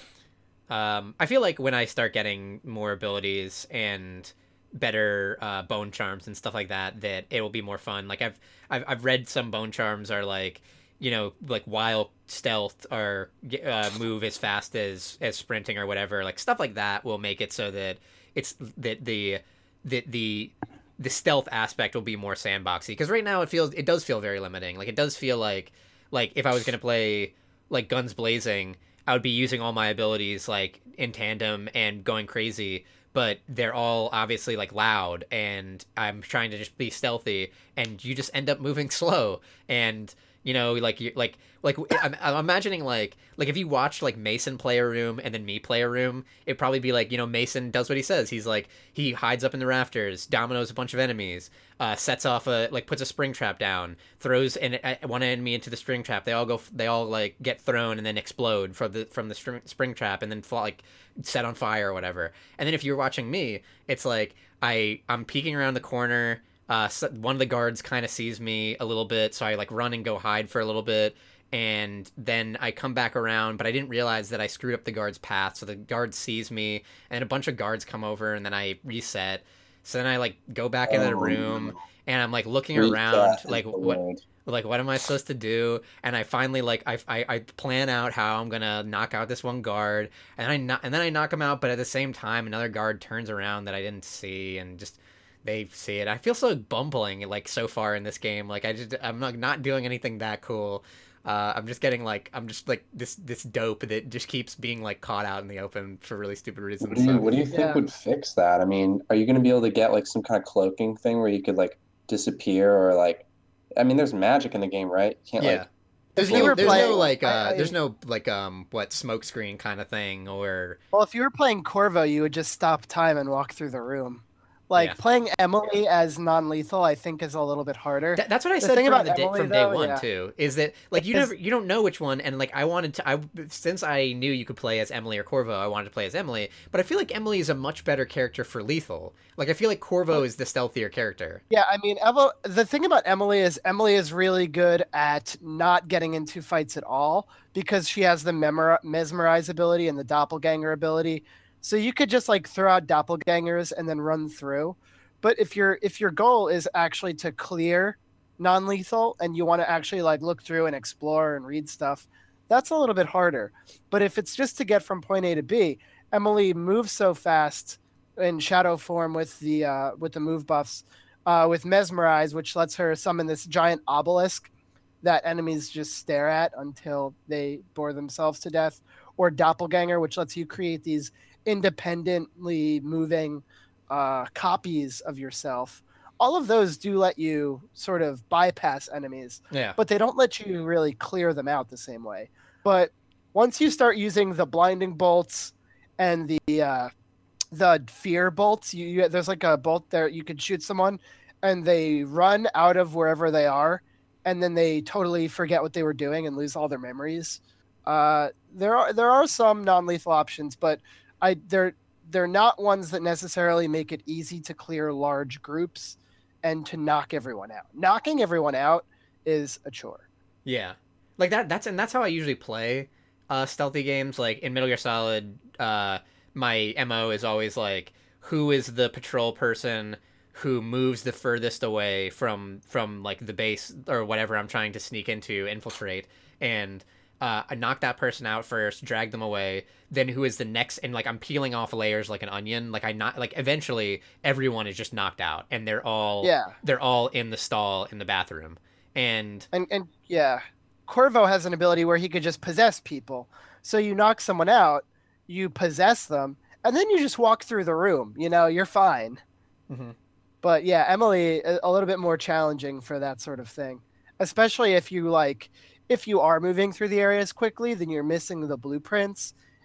Um, I feel like when I start getting more abilities and better uh, bone charms and stuff like that, that it will be more fun. Like I've I've I've read some bone charms are like, you know, like wild stealth or uh, move as fast as as sprinting or whatever. Like stuff like that will make it so that it's that the the the the stealth aspect will be more sandboxy. Because right now it feels it does feel very limiting. Like it does feel like like if I was gonna play like Guns Blazing, I would be using all my abilities like in tandem and going crazy, but they're all obviously like loud and I'm trying to just be stealthy and you just end up moving slow and you know like you like like I'm, I'm imagining like like if you watched like Mason play a room and then me play a room, it'd probably be like, you know, Mason does what he says. He's like he hides up in the rafters, dominoes a bunch of enemies, uh, sets off a like puts a spring trap down, throws an, uh, one enemy into the spring trap. They all go, they all like get thrown and then explode from the from the spring, spring trap and then fall, like set on fire or whatever. And then if you're watching me, it's like I I'm peeking around the corner. Uh, so one of the guards kind of sees me a little bit, so I like run and go hide for a little bit, and then I come back around, but I didn't realize that I screwed up the guard's path, so the guard sees me, and a bunch of guards come over, and then I reset. So then I like go back into the room, and I'm like looking around, like what, like what am I supposed to do? And I finally like I, I, I plan out how I'm gonna knock out this one guard, and I no- and then I knock him out, but at the same time another guard turns around that I didn't see, and just. They see it. I feel so bumbling, like so far in this game. Like I just, I'm not not doing anything that cool. Uh, I'm just getting like, I'm just like this this dope that just keeps being like caught out in the open for really stupid reasons. What do you, So, what do you think Yeah. would fix that? I mean, are you going to be able to get like some kind of cloaking thing where you could like disappear or like, I mean, there's magic in the game, right? You can't yeah. like, There's If you no, were there's playing- no like, uh, I- I- there's no like, um, what smoke screen kind of thing or Well, if you were playing Corvo, you would just stop time and walk through the room. Like Yeah. playing Emily as non-lethal, I think is a little bit harder. Th- that's what I The said thing from about the day, Emily, from day though, one yeah. too. Is that like you Is- never you don't know which one, and like I wanted to. I since I knew you could play as Emily or Corvo, I wanted to play as Emily. But I feel like Emily is a much better character for lethal. Like I feel like Corvo is the stealthier character. Yeah, I mean, Evo, the thing about Emily is Emily is really good at not getting into fights at all because she has the memor- mesmerize ability and the doppelganger ability. So you could just like throw out doppelgangers and then run through. But if your if your goal is actually to clear non-lethal and you want to actually like look through and explore and read stuff, that's a little bit harder. But if it's just to get from point A to B, Emily moves so fast in shadow form with the uh, with the move buffs, uh, with mesmerize, which lets her summon this giant obelisk that enemies just stare at until they bore themselves to death, or doppelganger, which lets you create these independently moving uh, copies of yourself. All of those do let you sort of bypass enemies, Yeah. but they don't let you really clear them out the same way. But once you start using the blinding bolts and the uh, the fear bolts, you, you there's like a bolt there you could shoot someone, and they run out of wherever they are, and then they totally forget what they were doing and lose all their memories. Uh, there are there are some non-lethal options, but I they're they're not ones that necessarily make it easy to clear large groups and to knock everyone out. Knocking everyone out is a chore. Yeah, like that. That's and that's how I usually play uh, stealthy games. Like in Metal Gear Solid, uh, my M O is always like, who is the patrol person who moves the furthest away from from like the base or whatever I'm trying to sneak into, infiltrate, and uh, I knock that person out first, drag them away. Then who is the next? And like I'm peeling off layers like an onion. Like I not like eventually everyone is just knocked out, and they're all Yeah. they're all in the stall in the bathroom, and And and yeah, Corvo has an ability where he could just possess people. So you knock someone out, you possess them, and then you just walk through the room. You know, you're fine. Mhm. But yeah, Emily a a little bit more challenging for that sort of thing, especially if you like if you are moving through the areas quickly, then you're missing the blueprints,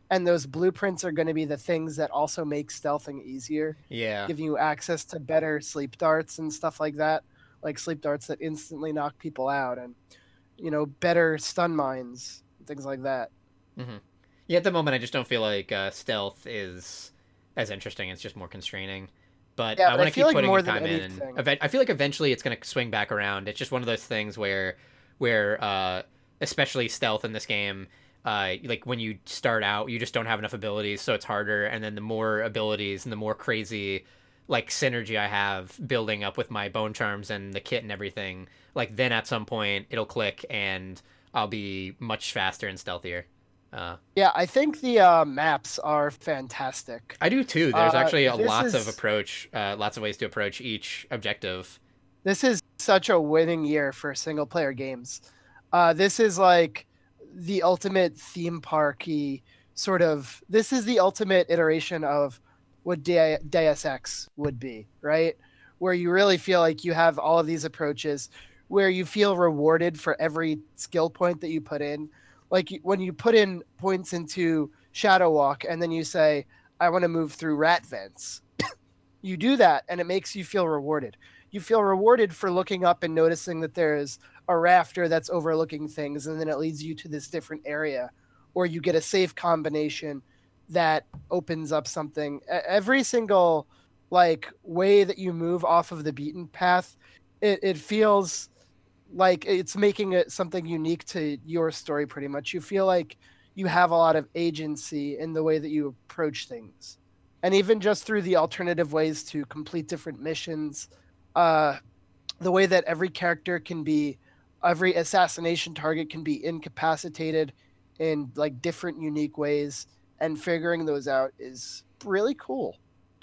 and those blueprints are going to be the things that also make stealthing easier, Yeah. giving you access to better sleep darts and stuff like that, like sleep darts that instantly knock people out, and you know, better stun mines, things like that. Mm-hmm. Yeah, at the moment, I just don't feel like uh, stealth is as interesting. It's just more constraining. But Yeah, I but want I to feel keep like putting more in than time in. anything, And ev- I feel like eventually it's going to swing back around. It's just one of those things where, where uh, especially stealth in this game, uh, like when you start out, you just don't have enough abilities, so it's harder. And then the more abilities and the more crazy, like synergy I have building up with my bone charms and the kit and everything, like then at some point it'll click and I'll be much faster and stealthier. Uh, yeah, I think the uh, maps are fantastic. I do too. There's Uh, actually a this lots of is approach, uh, lots of ways to approach each objective. this is such a winning year for single player games. Uh, this is like the ultimate theme parky sort of. This is the ultimate iteration of what De- Deus Ex would be, right? Where you really feel like you have all of these approaches, where you feel rewarded for every skill point that you put in. Like when you put in points into Shadow Walk, and then you say, "I want to move through rat vents." You do that, and it makes you feel rewarded. You feel rewarded for looking up and noticing that there's a rafter that's overlooking things, and then it leads you to this different area, or you get a safe combination that opens up something. Every single like way that you move off of the beaten path, it, it feels like it's making it something unique to your story. Pretty much, you feel like you have a lot of agency in the way that you approach things, and even just through the alternative ways to complete different missions, uh, the way that every character can be, every assassination target can be incapacitated in like different unique ways, and figuring those out is really cool.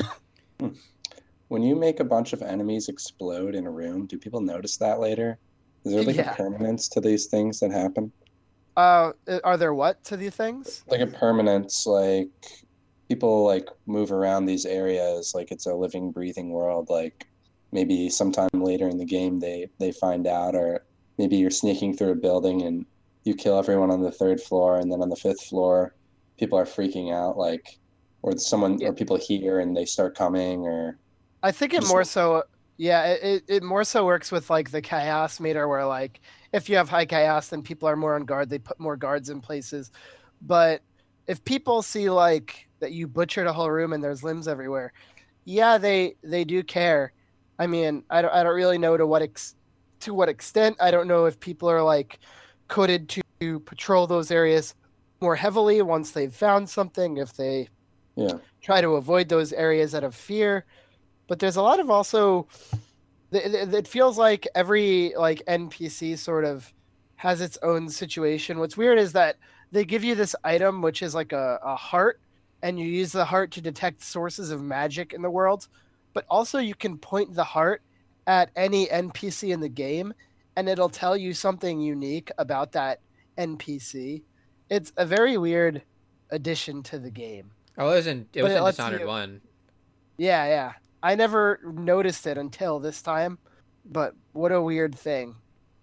When you make a bunch of enemies explode in a room, do people notice that later? Is there like Yeah. a permanence to these things that happen? Uh, are there what to these things? Like a permanence, like people like move around these areas like it's a living, breathing world. Like maybe sometime later in the game they they find out, or maybe you're sneaking through a building and you kill everyone on the third floor, and then on the fifth floor, people are freaking out, like, or someone Yeah. or people hear and they start coming, or I think it just more so, yeah, it, it it more so works with like the chaos meter, where like if you have high chaos, then people are more on guard. They put more guards in places. But if people see like that you butchered a whole room and there's limbs everywhere, yeah, they they do care. I mean, I don't I don't really know to what ex, to what extent. I don't know if people are like coded to patrol those areas more heavily once they've found something, if they yeah. try to avoid those areas out of fear. But there's a lot of also, it feels like every like N P C sort of has its own situation. What's weird is that they give you this item which is like a, a heart, and you use the heart to detect sources of magic in the world, but also you can point the heart at any N P C in the game and it'll tell you something unique about that N P C. It's a very weird addition to the game. Oh, it was in it But was it in lets Dishonored you- one. Yeah, yeah. I never noticed it until this time, but what a weird thing.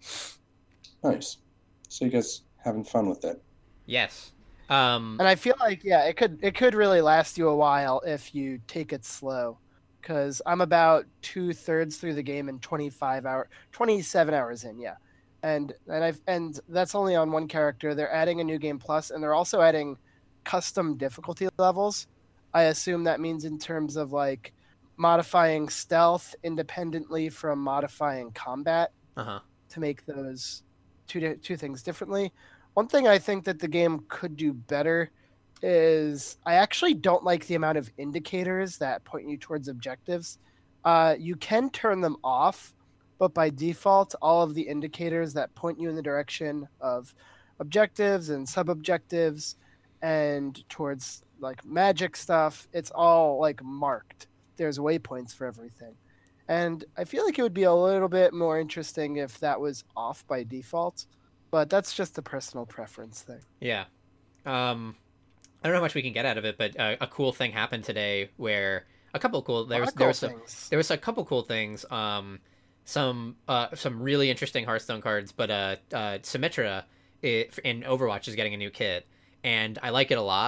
Nice. So you guys having fun with it? Yes. Um, And I feel like yeah, it could it could really last you a while if you take it slow. Cause I'm about two thirds through the game in twenty-five hour, twenty-seven hours in, yeah, and and I've and that's only on one character. They're adding a new game plus, and they're also adding custom difficulty levels. I assume that means in terms of like modifying stealth independently from modifying combat uh-huh. to make those two two things differently. One thing I think that the game could do better is I actually don't like the amount of indicators that point you towards objectives. Uh, you can turn them off, but by default, all of the indicators that point you in the direction of objectives and sub-objectives and towards like magic stuff, it's all like marked. There's waypoints for everything. And I feel like it would be a little bit more interesting if that was off by default, but that's just a personal preference thing. Yeah. Um, I don't know how much we can get out of it, but uh, a cool thing happened today where a couple of cool there was Cool there was some, things. there was a couple cool things. Um, some uh some really interesting Hearthstone cards, but uh, uh Symmetra it, in Overwatch is getting a new kit, and I like it a lot.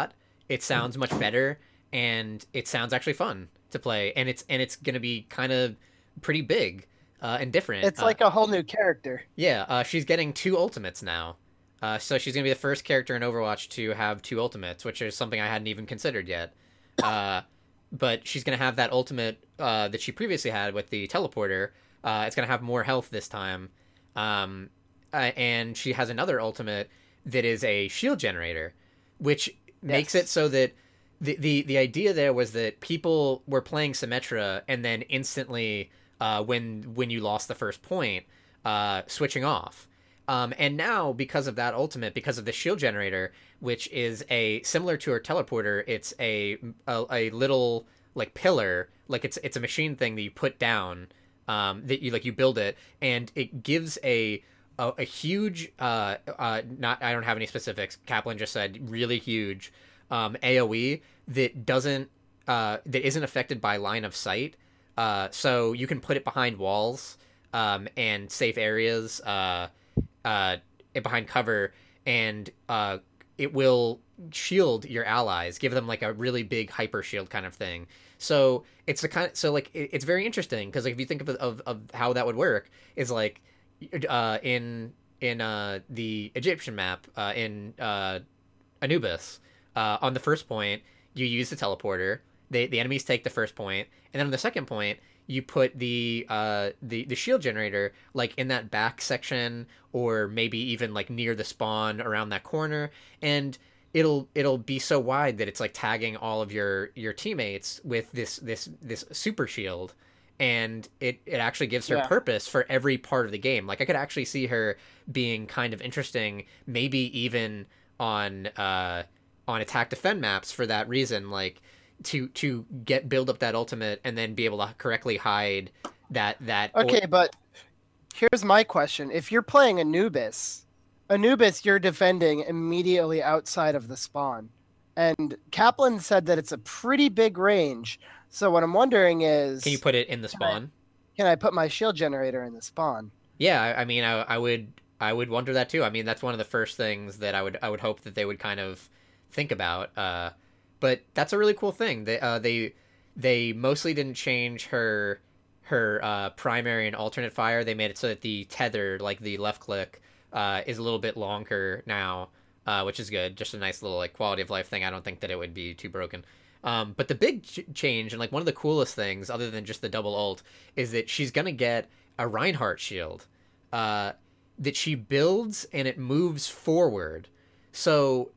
it sounds much better, and it sounds actually fun to play, and it's and it's gonna be kind of pretty big uh, and different. It's Uh, like a whole new character. yeah, uh, she's getting two ultimates now. Uh, so she's gonna be the first character in Overwatch to have two ultimates, which is something I hadn't even considered yet. Uh, but she's gonna have that ultimate uh, that she previously had with the teleporter. Uh, it's gonna have more health this time, um, uh, and she has another ultimate that is a shield generator, which makes Yes. it so that the, the the idea there was that people were playing Symmetra and then instantly uh, when when you lost the first point, uh, switching off. Um, and now, because of that ultimate, because of the shield generator, which is a similar to her teleporter, it's a a, a little like pillar, like it's it's a machine thing that you put down, um, that you like you build it, and it gives a a, a huge uh uh not I don't have any specifics. Kaplan just said really huge, um, AoE that doesn't uh that isn't affected by line of sight. Uh, so you can put it behind walls, um, and safe areas, uh uh, behind cover, and uh, it will shield your allies, give them like a really big hyper shield kind of thing. So it's the kind, so like it, it's very interesting because like if you think of, of of how that would work, is like uh, in in uh, the Egyptian map uh, in uh, Anubis, uh, on the first point you use the teleporter. They, the enemies take the first point, and then on the second point you put the uh the the shield generator like in that back section, or maybe even like near the spawn around that corner, and it'll it'll be so wide that it's like tagging all of your your teammates with this this this super shield, and it it actually gives her Yeah. purpose for every part of the game. Like I could actually see her being kind of interesting, maybe even on uh on attack defend maps for that reason, like to to get build up that ultimate and then be able to correctly hide that that Okay, but here's my question. If you're playing Anubis, Anubis, you're defending immediately outside of the spawn. And Kaplan said that it's a pretty big range. So what I'm wondering is, can you put it in the spawn? can I put my shield generator in the spawn? Yeah, I, I mean, I, I would I would wonder that too. I mean, that's one of the first things that I would I would hope that they would kind of think about. Uh, but that's a really cool thing. They uh, they they mostly didn't change her her uh, primary and alternate fire. They made it so that the tether, like the left click, uh, is a little bit longer now, uh, which is good. Just a nice little like quality of life thing. I don't think that it would be too broken. Um, but the big ch- change, and like one of the coolest things, other than just the double ult, is that she's gonna get a Reinhardt shield uh, that she builds and it moves forward. So,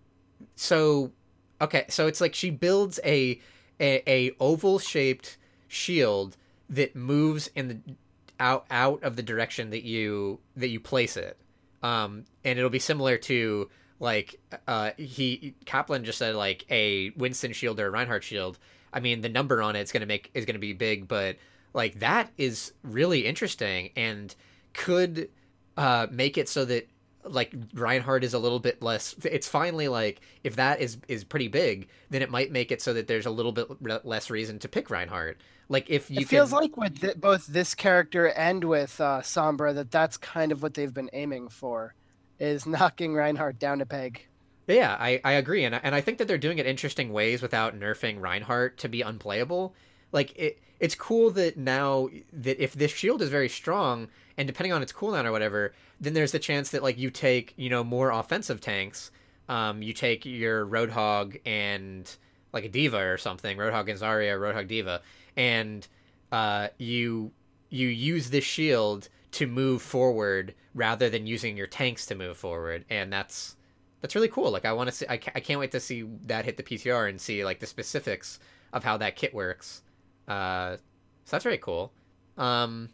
so okay, so it's like she builds a a, a oval shaped shield that moves in the out out of the direction that you that you place it, um, and it'll be similar to like uh he Kaplan just said like a Winston shield or a Reinhardt shield. I mean, the number on it's gonna make is gonna be big, but like that is really interesting and could uh make it so that like Reinhardt is a little bit less. It's finally like if that is is pretty big, then it might make it so that there's a little bit re- less reason to pick Reinhardt. Like if you It feels can, like with th- both this character and with uh, Sombra that that's kind of what they've been aiming for, is knocking Reinhardt down a peg. yeah, I, I agree, and I, and I think that they're doing it interesting ways without nerfing Reinhardt to be unplayable. Like it, it's cool that now that if this shield is very strong, and depending on its cooldown or whatever, then there's the chance that like you take you know more offensive tanks, um, you take your Roadhog and like a Diva or something, Roadhog and Zarya, Roadhog Diva, and uh, you you use this shield to move forward rather than using your tanks to move forward, and that's that's really cool. Like I want to see, I, ca- I can't wait to see that hit the P T R and see like the specifics of how that kit works. Uh, so that's very cool. Um,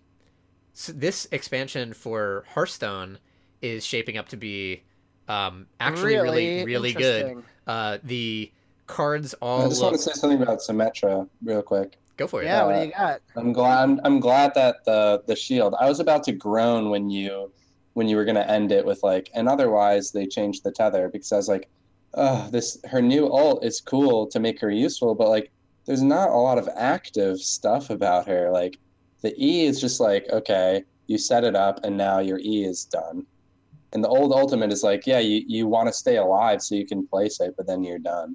so this expansion for Hearthstone is shaping up to be um, actually really really, good. interesting. Uh, the cards all I just look. want to say something about Symmetra real quick. Go for it. Yeah, what do Uh, you got? I'm glad. I'm, I'm glad that the the shield. I was about to groan when you when you were gonna end it with like, and otherwise they changed the tether, because I was like, oh, this her new ult is cool to make her useful, but like there's not a lot of active stuff about her. Like the E is just like, okay, you set it up and now your E is done. And the old ultimate is like, yeah, you, you want to stay alive so you can place it, but then you're done.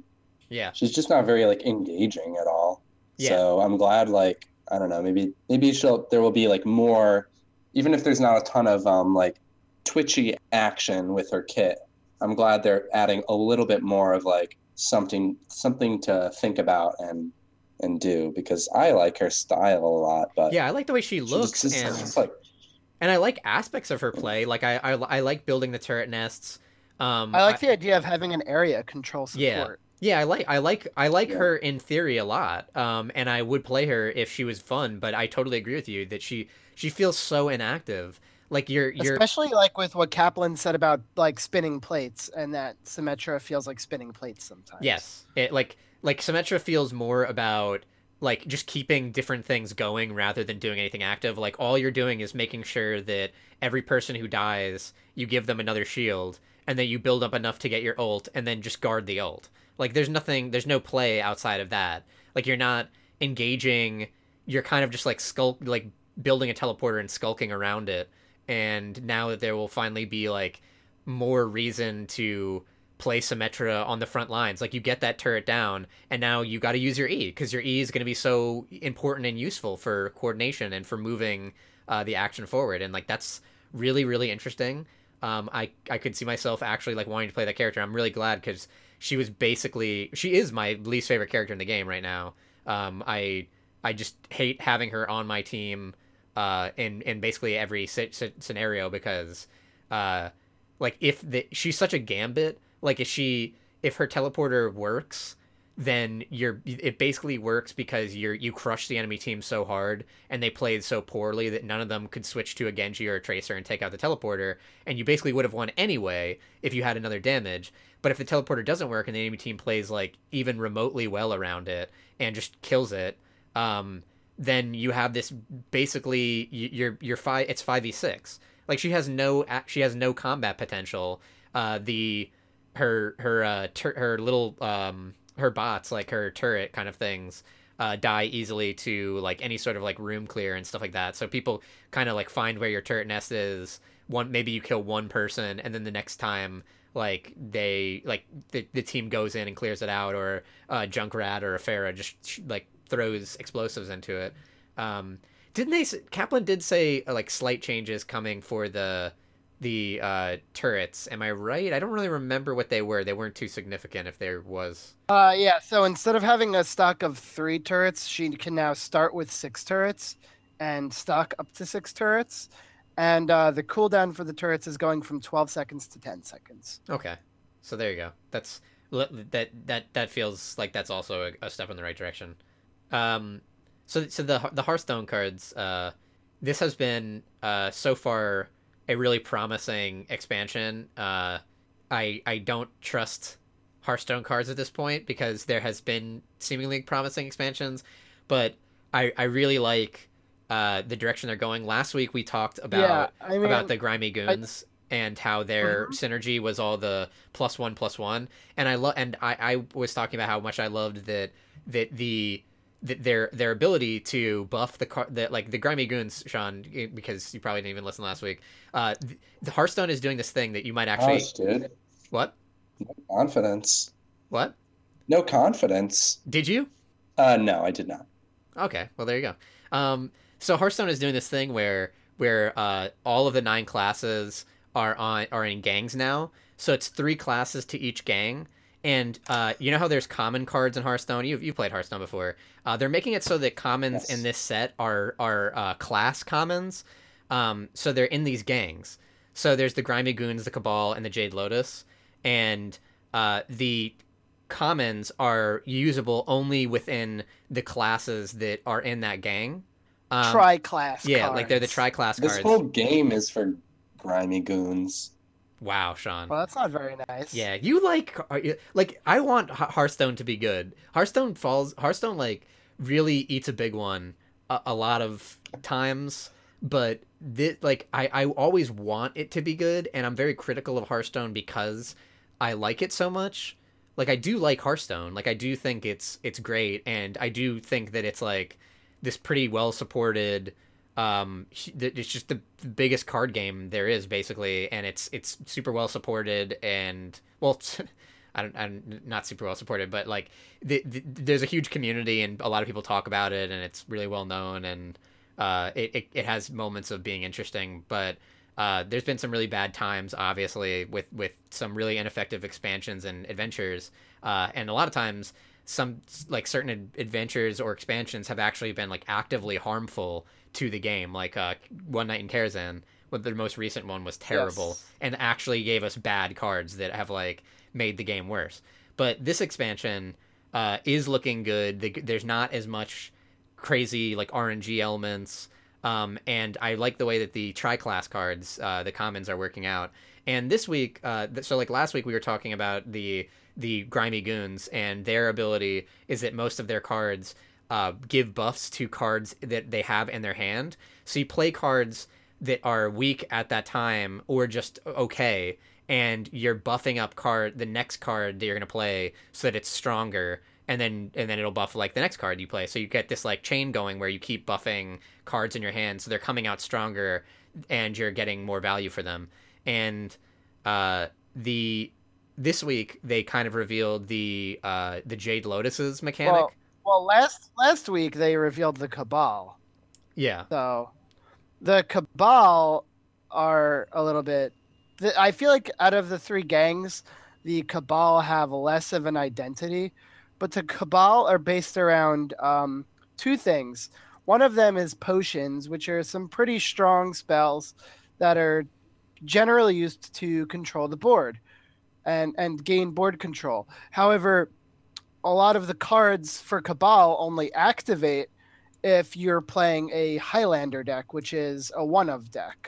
Yeah. She's just not very like engaging at all. Yeah. So I'm glad like I don't know, maybe maybe she'll there will be like more, even if there's not a ton of um like twitchy action with her kit. I'm glad they're adding a little bit more of like something something to think about and and do, because I like her style a lot, but Yeah, I like the way she she just looks, is and just like and I like aspects of her play. Like I I, I like building the turret nests. Um, I I, like the idea of having an area control yeah. support. Yeah, I like I like I like yeah. her in theory a lot. Um, and I would play her if she was fun, but I totally agree with you that she she feels so inactive. Like you're you're Especially like with what Kaplan said about like spinning plates, and that Symmetra feels like spinning plates sometimes. yes. It like like Symmetra feels more about like just keeping different things going rather than doing anything active. Like all you're doing is making sure that every person who dies, you give them another shield, and then you build up enough to get your ult, and then just guard the ult. Like there's nothing, there's no play outside of that. Like you're not engaging. You're kind of just like skulk, like building a teleporter and skulking around it. And now that there will finally be like more reason to play Symmetra on the front lines. Like you get that turret down, and now you got to use your E, because your E is going to be so important and useful for coordination and for moving uh, the action forward. And like that's really really interesting. Um, I I could see myself actually like wanting to play that character. I'm really glad because she was basically she is my least favorite character in the game right now. Um, I I just hate having her on my team uh, in in basically every si- si- scenario because uh, like if the she's such a gambit. Like if she if her teleporter works, then you're it basically works because you're you crush the enemy team so hard and they played so poorly that none of them could switch to a Genji or a Tracer and take out the teleporter, and you basically would have won anyway if you had another damage. But if the teleporter doesn't work and the enemy team plays like even remotely well around it and just kills it, um, then you have this basically you're you're five it's five v six. Like she has no she has no combat potential. Uh, the her her uh tur- her little um her bots, like her turret kind of things, uh die easily to like any sort of like room clear and stuff like that. So people kind of like find where your turret nest is. One maybe you kill one person, and then the next time like they like the, the team goes in and clears it out, or uh Junkrat or a Pharah just like throws explosives into it. Um didn't they Kaplan did say uh, like slight changes coming for the the uh, turrets. Am I right? I don't really remember what they were. They weren't too significant if there was. Uh, yeah. So instead of having a stock of three turrets, she can now start with six turrets and stock up to six turrets. And uh, the cooldown for the turrets is going from twelve seconds to ten seconds. Okay, so there you go. That's that that that feels like that's also a, a step in the right direction. Um, so so the the Hearthstone cards. Uh, this has been uh so far a really promising expansion. Uh, I I don't trust Hearthstone cards at this point because there has been seemingly promising expansions, but I I really like uh, the direction they're going. Last week we talked about Yeah, I mean, about the Grimy Goons I... and how their Mhm. synergy was all the plus one plus one, and I love and I I was talking about how much I loved that that the th- their their ability to buff the car that like the Grimy Goons, Sean, because you probably didn't even listen last week. Uh, th- the Hearthstone is doing this thing that you might actually Gosh, dude. what No confidence. what No confidence. did you? Uh, no, I did not. Okay, well there you go. Um, so Hearthstone is doing this thing where where uh, all of the nine classes are on are in gangs now. So it's three classes to each gang. And uh, you know how there's common cards in Hearthstone? You've, you've played Hearthstone before. Uh, they're making it so that commons Yes. in this set are are uh, class commons. Um, so they're in these gangs. So there's the Grimy Goons, the Cabal, and the Jade Lotus. And uh, the commons are usable only within the classes that are in that gang. Um, Tri-class yeah, cards. like they're the tri-class This cards. whole game is for grimy goons. Wow, Sean. Well, that's not very nice. Yeah, you like are you- like I want H- Hearthstone to be good. Hearthstone falls. Hearthstone like really eats a big one a, a lot of times, but this like I I always want it to be good, and I'm very critical of Hearthstone because I like it so much. Like I do like Hearthstone. Like I do think it's it's great, and I do think that it's like this pretty well supported. Um, it's just the biggest card game there is basically, and it's it's super well supported, and well, I don't, I'm not super well supported, but like the, the, there's a huge community and a lot of people talk about it, and it's really well known, and uh, it, it it has moments of being interesting, but uh, there's been some really bad times, obviously, with with some really ineffective expansions and adventures, uh, and a lot of times some like certain ad- adventures or expansions have actually been like actively harmful to the game, like uh, One Night in Karazhan. But the most recent one was terrible Yes. and actually gave us bad cards that have like made the game worse. But this expansion uh, is looking good. The, there's not as much crazy like R N G elements, um, and I like the way that the tri-class cards, uh, the commons, are working out. And this week, uh, th- so like last week, we were talking about the the grimy goons, and their ability is that most of their cards uh, give buffs to cards that they have in their hand. So you play cards that are weak at that time or just okay, and you're buffing up card the next card that you're gonna play so that it's stronger, and then and then it'll buff like the next card you play. So you get this like chain going where you keep buffing cards in your hand, so they're coming out stronger, and you're getting more value for them. And uh, the this week they kind of revealed the uh, the Jade Lotus's mechanic. Well, well, last last week they revealed the Cabal. Yeah. So the Cabal are a little bit. the- I feel like out of the three gangs, the Cabal have less of an identity, but the Cabal are based around um, two things. One of them is potions, which are some pretty strong spells that are generally used to control the board and and gain board control. However, a lot of the cards for Cabal only activate if you're playing a Highlander deck, which is a one of deck.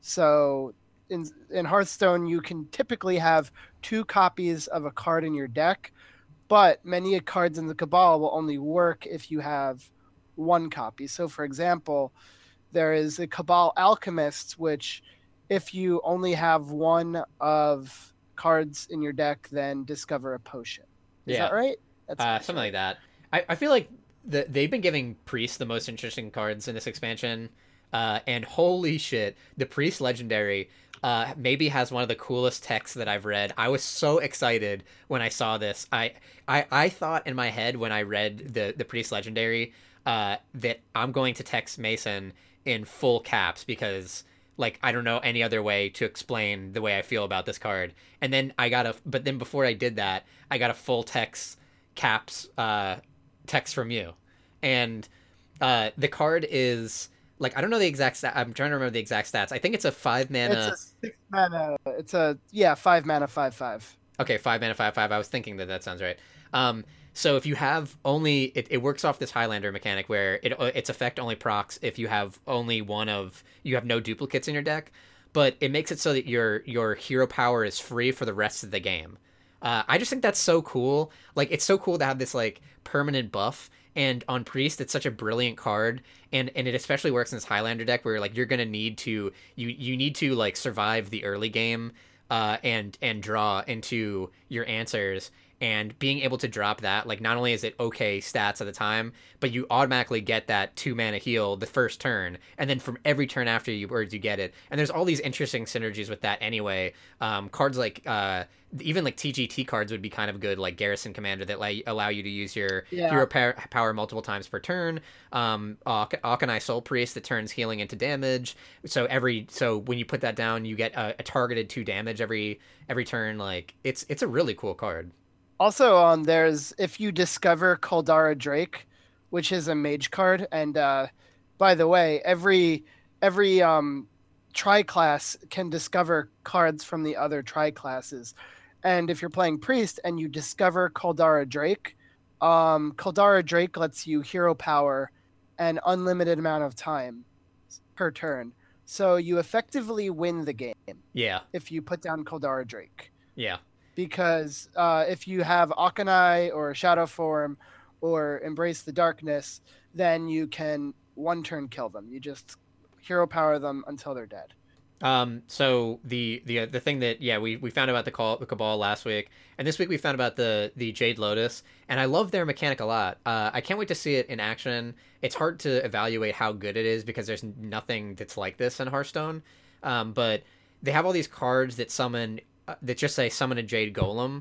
So in in Hearthstone, you can typically have two copies of a card in your deck, but many cards in the Cabal will only work if you have one copy. So, for example, there is a Cabal Alchemist, which if you only have one of cards in your deck, then discover a potion. Is Yeah. that right? That's Uh, right, something right? like that. I, I feel like the, they've been giving Priest the most interesting cards in this expansion. Uh, and holy shit, the Priest Legendary uh, maybe has one of the coolest texts that I've read. I was so excited when I saw this. I, I, I thought in my head when I read the, the Priest Legendary uh, that I'm going to text Mason in full caps because like I don't know any other way to explain the way I feel about this card. And then I got a but then before I did that, I got a full text caps uh text from you. And uh the card is like I don't know the exact stat. I'm trying to remember the exact stats. I think it's a five mana. It's a six mana. It's a yeah five mana five five. Okay, five mana, five five. I was thinking that that sounds right. Um, so if you have only, it, it works off this Highlander mechanic where it its effect only procs if you have only one of you have no duplicates in your deck, but it makes it so that your your hero power is free for the rest of the game. Uh, I just think that's so cool. Like it's so cool to have this like permanent buff. And on Priest, it's such a brilliant card, and and it especially works in this Highlander deck where like you're gonna need to you you need to like survive the early game uh, and and draw into your answers, and being able to drop that, like not only is it okay stats at the time, but you automatically get that two mana heal the first turn, and then from every turn after you words you get it. And there's all these interesting synergies with that anyway. Um, cards like uh, even like T G T cards would be kind of good, like Garrison Commander that like allow you to use your Yeah. hero power, power multiple times per turn. Um, Ak- Akanai Soul Priest that turns healing into damage. So every so when you put that down, you get a, a targeted two damage every every turn. Like it's it's a really cool card. Also, um, there's if you discover Kaldara Drake, which is a mage card, and uh, by the way, every every um, tri class can discover cards from the other tri classes, and if you're playing priest and you discover Kaldara Drake, um, Kaldara Drake lets you hero power an unlimited amount of time per turn, so you effectively win the game Yeah, if you put down Kaldara Drake. yeah. Because uh, if you have Akanai or Shadow Form or Embrace the Darkness, then you can one turn kill them. You just hero power them until they're dead. Um, so the the the thing that yeah we, we found about the call the Cabal last week, and this week we found about the the Jade Lotus, and I love their mechanic a lot. Uh, I can't wait to see it in action. It's hard to evaluate how good it is because there's nothing that's like this in Hearthstone. Um, but they have all these cards that summon uh, that just say summon a Jade Golem,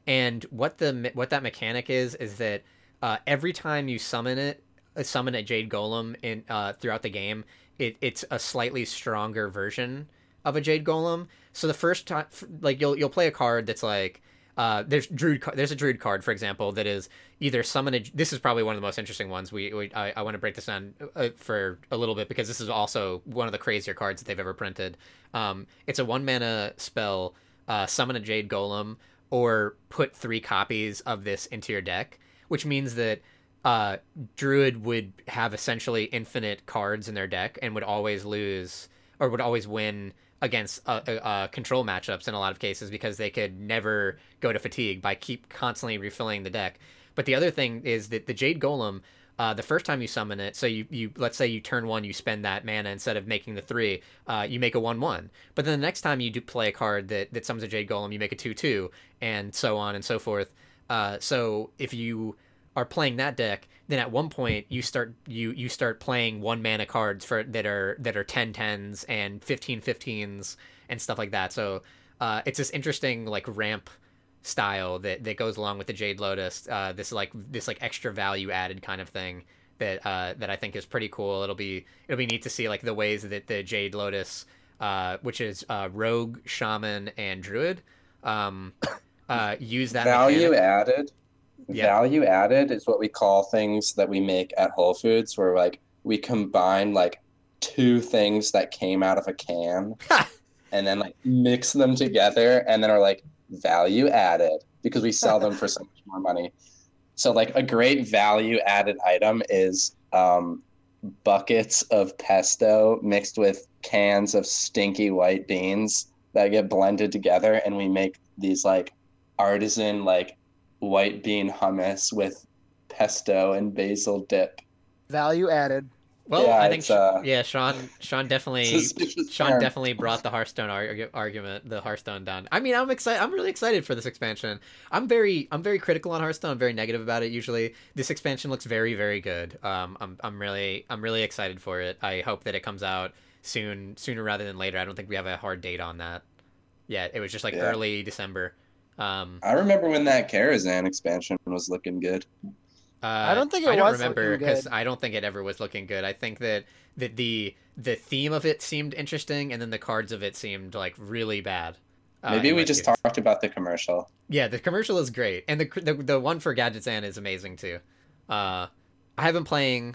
And what the what that mechanic is is that uh, every time you summon it, uh, summon a Jade Golem in uh, throughout the game, it, it's a slightly stronger version of a Jade Golem. So the first time, like you'll you'll play a card that's like uh, there's Druid. There's a Druid card, for example, that is either summon a. This is probably one of the most interesting ones. We, we I, I want to break this down uh, for a little bit because this is also one of the crazier cards that they've ever printed. Um, it's a one mana spell. Uh, summon a Jade Golem or put three copies of this into your deck, which means that uh, Druid would have essentially infinite cards in their deck and would always lose or would always win against uh, uh, control matchups in a lot of cases because they could never go to fatigue by keep constantly refilling the deck. But the other thing is that the Jade Golem, uh, the first time you summon it, so you, you let's say you turn one, you spend that mana instead of making the three, uh, you make a one one. But then the next time you do play a card that, that summons a Jade Golem, you make a two two, and so on and so forth. Uh, so if you are playing that deck, then at one point you start you you start playing one mana cards for that are that are ten tens and fifteen fifteens and stuff like that. So uh, it's this interesting like ramp style that, that goes along with the Jade Lotus. Uh, this like this like extra value added kind of thing that uh, that I think is pretty cool. It'll be it'll be neat to see like the ways that the Jade Lotus, uh, which is uh, Rogue, Shaman, and Druid, um, uh, use that value mechanic. added. Yeah. Value added is what we call things that we make at Whole Foods, where like we combine like two things that came out of a can, and then like mix them together, and then are like value added because we sell them for so much more money. So like a great value added item is um, buckets of pesto mixed with cans of stinky white beans that get blended together, and we make these like artisan like white bean hummus with pesto and basil dip. Value added. Well, Yeah, I think it's, uh, yeah, Sean Sean definitely suspicious Sean term. definitely brought the Hearthstone argu- argument, the Hearthstone down. I mean, I'm excited. I'm really excited for this expansion. I'm very I'm very critical on Hearthstone. I'm very negative about it usually. This expansion looks very very good. Um, I'm I'm really I'm really excited for it. I hope that it comes out soon, sooner rather than later. I don't think we have a hard date on that yet. It was just like Yeah. early December. Um, I remember when that Karazhan expansion was looking good. Uh, I don't think it I don't was remember looking because good. I don't think it ever was looking good. I think that that the the theme of it seemed interesting, and then the cards of it seemed like really bad. Uh, Maybe in we most just cases. talked about the commercial. Yeah, the commercial is great, and the the, the one for Gadgetzan is amazing too. Uh, I have been playing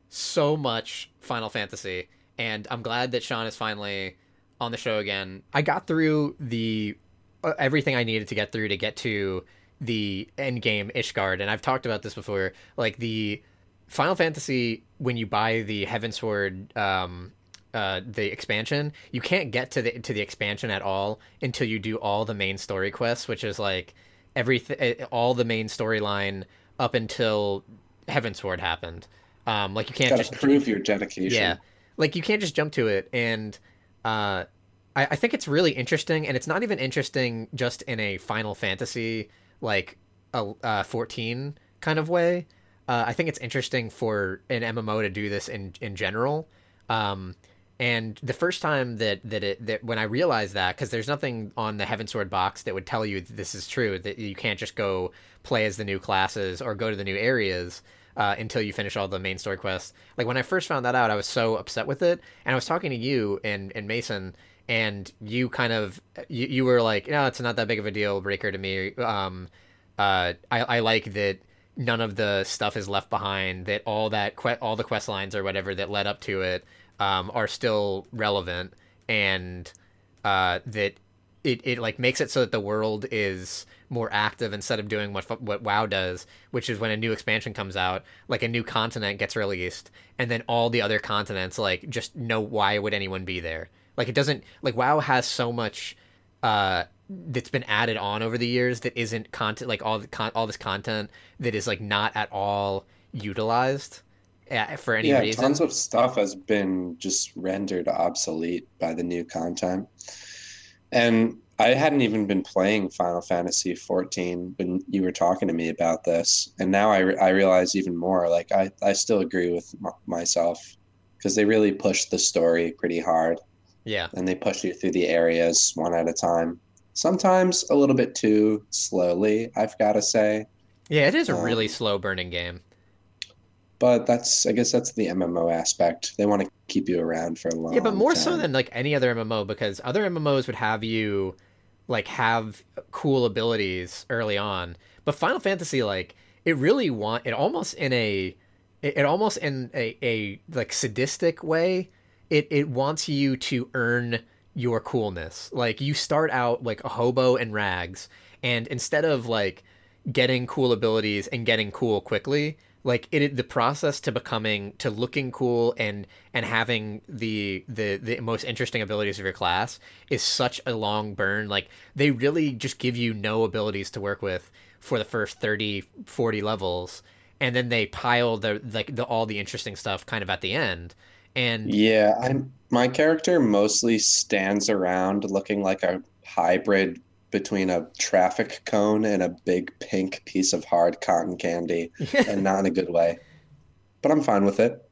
so much Final Fantasy, and I'm glad that Sean is finally on the show again. I got through the uh, everything I needed to get through to get to the end game Ishgard, and I've talked about this before. Like the Final Fantasy, when you buy the Heavensward, um, uh, the expansion, you can't get to the to the expansion at all until you do all the main story quests, which is like everything, all the main storyline up until Heavensward happened. Um, like you can't Gotta just prove your dedication. yeah, like you can't just jump to it, and uh, I, I think it's really interesting, and it's not even interesting just in a Final Fantasy like a uh, fourteen kind of way. Uh, I think it's interesting for an M M O to do this in in general. Um, and the first time that that it that when I realized that, because there's nothing on the Heavensward box that would tell you that this is true, that you can't just go play as the new classes or go to the new areas uh, until you finish all the main story quests. Like when I first found that out, I was so upset with it, and I was talking to you and and Mason, and you kind of you, you were like, no, it's not that big of a deal breaker to me. Um, uh, I I like that none of the stuff is left behind. That all that que- all the quest lines or whatever that led up to it um, are still relevant, and uh, that it, it like makes it so that the world is more active instead of doing what what WoW does, which is when a new expansion comes out, like a new continent gets released, and then all the other continents like just know why would anyone be there. Like it doesn't like WoW has so much uh, that's been added on over the years that isn't content like all the con- all this content that is like not at all utilized uh, for any yeah, reason. tons of stuff has been just rendered obsolete by the new content. And I hadn't even been playing Final Fantasy fourteen when you were talking to me about this. And now I, re- I realize even more, like I, I still agree with m- myself because they really pushed the story pretty hard. Yeah. And they push you through the areas one at a time. Sometimes a little bit too slowly, I've got to say. Yeah, it is a really Um, slow burning game. but that's, I guess that's the M M O aspect. They want to keep you around for a Yeah, but long more so time. than like any other M M O, because other M M Os would have you like have cool abilities early on. But Final Fantasy, like, it really want it almost in a it, it almost in a, a like sadistic way. It it wants you to earn your coolness. Like you start out like a hobo in rags, and instead of like getting cool abilities and getting cool quickly, like it the process to becoming to looking cool and and having the the the most interesting abilities of your class is such a long burn. Like they really just give you no abilities to work with for the first thirty forty levels, and then they pile the like the all the interesting stuff kind of at the end. And Yeah, I'm my character mostly stands around looking like a hybrid between a traffic cone and a big pink piece of hard cotton candy, and not in a good way. But I'm fine with it.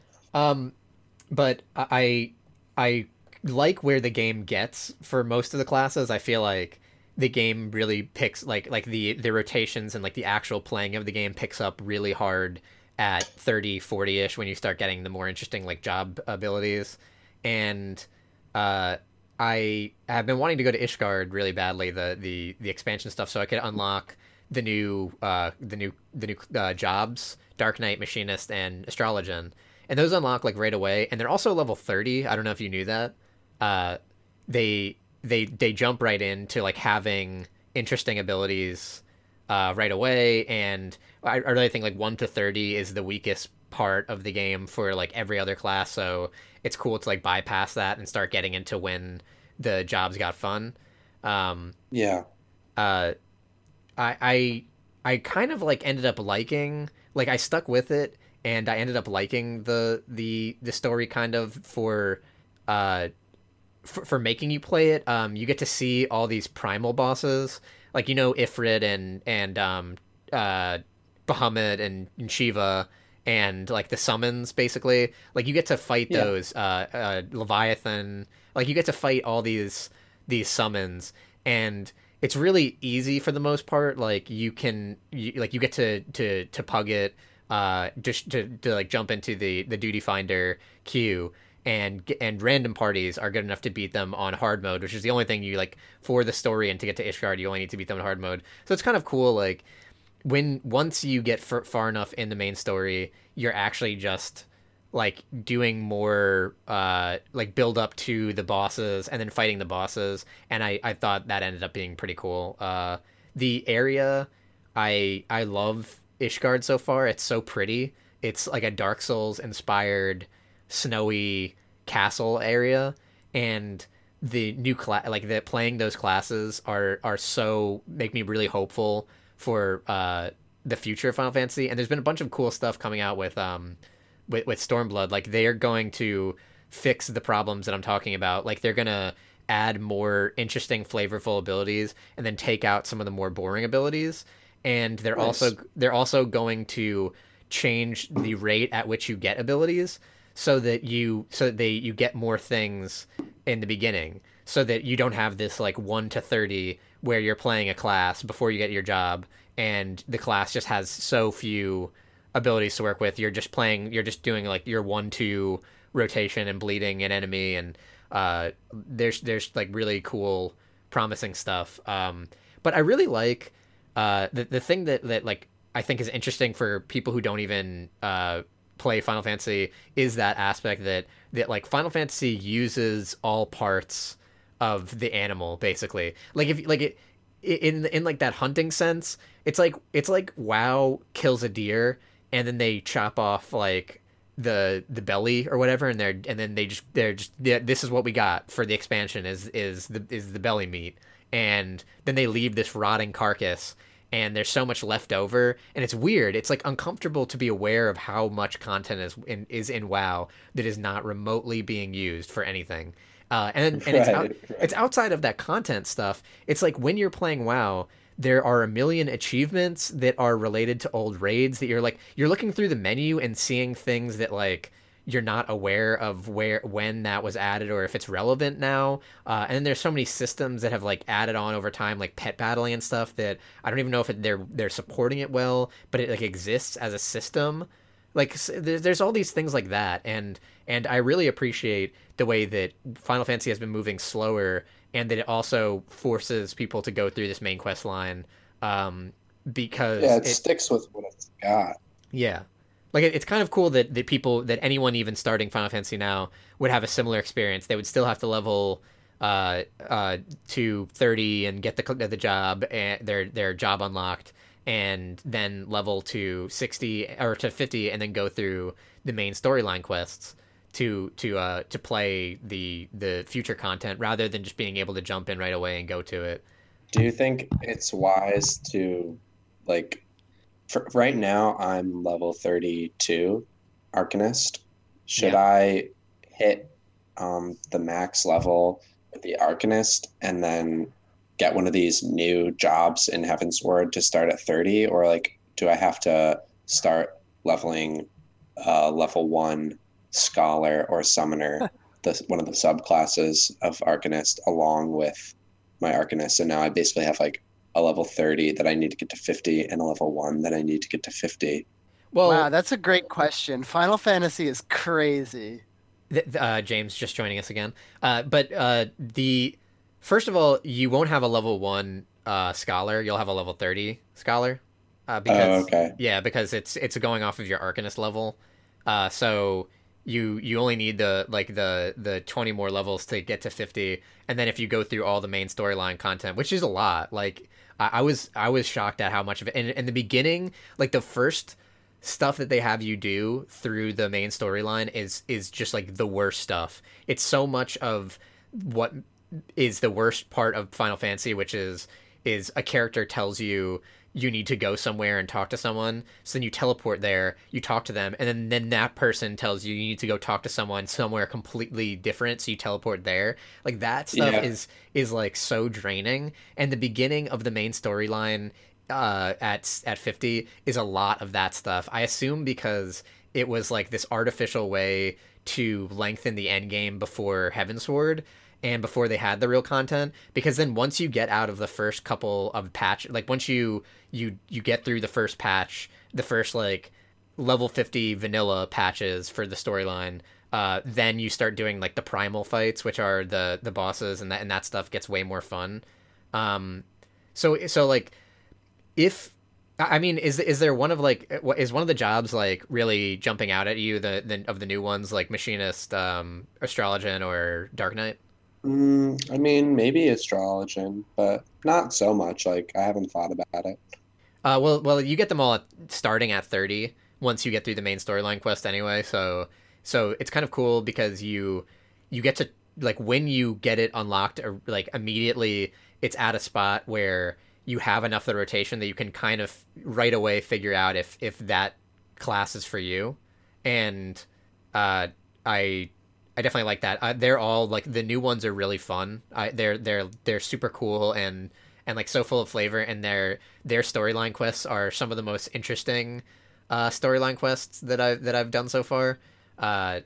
um but I I like where the game gets for most of the classes. I feel like the game really picks like like the the rotations and like the actual playing of the game picks up really hard at thirty forty ish when you start getting the more interesting like job abilities. And uh I have been wanting to go to Ishgard really badly, the the the expansion stuff, so I could unlock the new uh the new the new uh, jobs, Dark Knight, Machinist, and Astrologian, and those unlock like right away, and they're also level thirty. I don't know if you knew that. Uh, they they they jump right into like having interesting abilities uh, right away, and I, I really think like one to thirty is the weakest part of the game for like every other class. So it's cool to like bypass that and start getting into when the jobs got fun. Um, Yeah. uh, I I I kind of like ended up liking like I stuck with it, and I ended up liking the the the story kind of for uh for, for making you play it. Um you get to see all these primal bosses, like you know Ifrit and and um uh Bahamut and, and Shiva, and like the summons basically. Like you get to fight Yeah. those uh, uh Leviathan, like you get to fight all these these summons, and it's really easy for the most part. Like you can you, like you get to to to pug it, uh just to, to like jump into the the duty finder queue, and and random parties are good enough to beat them on hard mode, which is the only thing you like for the story. And to get to Ishgard you only need to beat them in hard mode, so it's kind of cool. Like when once you get f- far enough in the main story, you're actually just like doing more uh like build up to the bosses and then fighting the bosses. And i i thought that ended up being pretty cool. Uh the area, i i love Ishgard so far. It's so pretty. It's like a Dark Souls inspired snowy castle area, and the new class, like the playing those classes are are so make me really hopeful for uh the future of Final Fantasy. And there's been a bunch of cool stuff coming out with um with, with Stormblood. Like they are going to fix the problems that I'm talking about. Like they're gonna add more interesting, flavorful abilities, and then take out some of the more boring abilities. And they're also Nice. they're also going to change the rate at which you get abilities, so that you so that they you get more things in the beginning, so that you don't have this like one to thirty where you're playing a class before you get your job, and the class just has so few abilities to work with. You're just playing, you're just doing like your one two rotation and bleeding an enemy. And uh, there's there's like really cool, promising stuff. Um, but I really like uh, the the thing that that like I think is interesting for people who don't even uh, play Final Fantasy is that aspect that that like Final Fantasy uses all parts of the animal basically. Like if like it in in like that hunting sense, it's like it's like WoW kills a deer and then they chop off like the the belly or whatever, and they're and then they just they're just yeah, this is what we got for the expansion is is the is the belly meat. And then they leave this rotting carcass, and there's so much left over, and it's weird. It's like uncomfortable to be aware of how much content is in is in WoW that is not remotely being used for anything. Uh, and and it's out Right, it's right. outside of that content stuff. It's like when you're playing WoW, there are a million achievements that are related to old raids that you're like you're looking through the menu and seeing things that like you're not aware of where when that was added or if it's relevant now. Uh, and then there's so many systems that have like added on over time, like pet battling and stuff, that I don't even know if it, they're they're supporting it well, but it like exists as a system. Like there's there's all these things like that, and and I really appreciate the way that Final Fantasy has been moving slower, and that it also forces people to go through this main quest line, um, because Yeah, it, it sticks with what it's got. yeah. Like it, it's kind of cool that, that people that anyone even starting Final Fantasy now would have a similar experience. They would still have to level uh uh to thirty and get the the job and their their job unlocked, and then level to sixty or to fifty and then go through the main storyline quests to to uh to play the the future content rather than just being able to jump in right away and go to it. Do you think it's wise to, like, for, right now I'm level thirty-two Arcanist. Should Yeah. I hit um, the max level with the Arcanist and then get one of these new jobs in Heavensward to start at thirty? Or, like, do I have to start leveling uh, level one Scholar or Summoner, the, one of the subclasses of Arcanist, along with my Arcanist? And now I basically have like a level thirty that I need to get to fifty and a level one that I need to get to fifty. Well, Wow, that's a great question. Final Fantasy is crazy. th- uh, James just joining us again. Uh, but uh, the first of all, you won't have a level one uh, scholar. You'll have a level thirty scholar. Uh, because Oh, okay. yeah, because it's it's going off of your Arcanist level. Uh, so you you only need the like the the twenty more levels to get to fifty, and then if you go through all the main storyline content, which is a lot, like I, I was I was shocked at how much of it. And in the beginning, like the first stuff that they have you do through the main storyline is is just like the worst stuff. It's so much of what is the worst part of Final Fantasy, which is is a character tells you you need to go somewhere and talk to someone, so then you teleport there, you talk to them, and then, then that person tells you you need to go talk to someone somewhere completely different, so you teleport there. Like that stuff Yeah. is is like so draining. And the beginning of the main storyline uh at at fifty is a lot of that stuff, I assume, because it was like this artificial way to lengthen the end game before Heavensward and before they had the real content. Because then once you get out of the first couple of patch, like once you you you get through the first patch, the first like level fifty vanilla patches for the storyline, uh then you start doing like the primal fights, which are the the bosses, and that and that stuff gets way more fun. um so so like if I mean, is is there one of like is one of the jobs like really jumping out at you, the, the of the new ones, like Machinist, um, Astrologian, or Dark Knight? Mm, I mean, maybe Astrologian, but not so much. Like, I haven't thought about it. Uh, well, well, you get them all at, starting at thirty once you get through the main storyline quest anyway. So so it's kind of cool because you you get to like when you get it unlocked, or like immediately, it's at a spot where you have enough of the rotation that you can kind of right away figure out if if that class is for you. And uh, I I definitely like that. Uh, they're all like the new ones are really fun. I, they're they're they're super cool and and like so full of flavor. And their their storyline quests are some of the most interesting uh, storyline quests that I that I've done so far. Uh,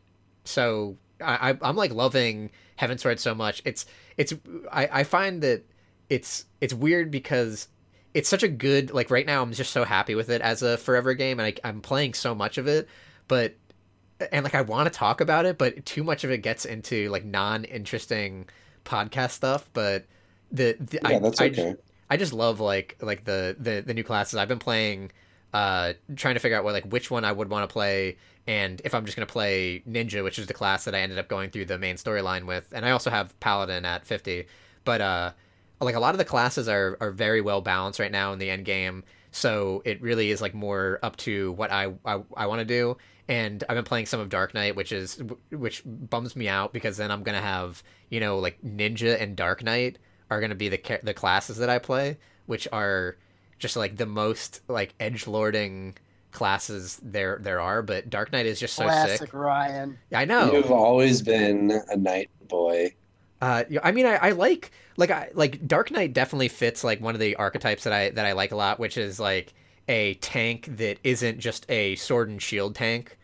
so I, I I'm like loving Heavensward so much. It's it's I, I find that it's it's weird because it's such a good, like right now I'm just so happy with it as a forever game, and I, I'm playing so much of it, but and like I want to talk about it, but too much of it gets into like non-interesting podcast stuff. But the, the Yeah, I, that's I, okay. I just love like like the, the the new classes I've been playing, uh trying to figure out what like which one I would want to play, and if I'm just going to play Ninja, which is the class that I ended up going through the main storyline with. And I also have Paladin at fifty, but uh like a lot of the classes are are very well balanced right now in the end game, so it really is like more up to what I I, I want to do. And I've been playing some of Dark Knight, which is which bums me out, because then I'm gonna have, you know, like Ninja and Dark Knight are gonna be the ca- the classes that I play, which are just like the most like edgelording classes there there are. But Dark Knight is just so Classic sick. Ryan. I know. You've always been a night boy. Uh, I mean, I, I like like I like Dark Knight definitely fits like one of the archetypes that I that I like a lot, which is like a tank that isn't just a sword and shield tank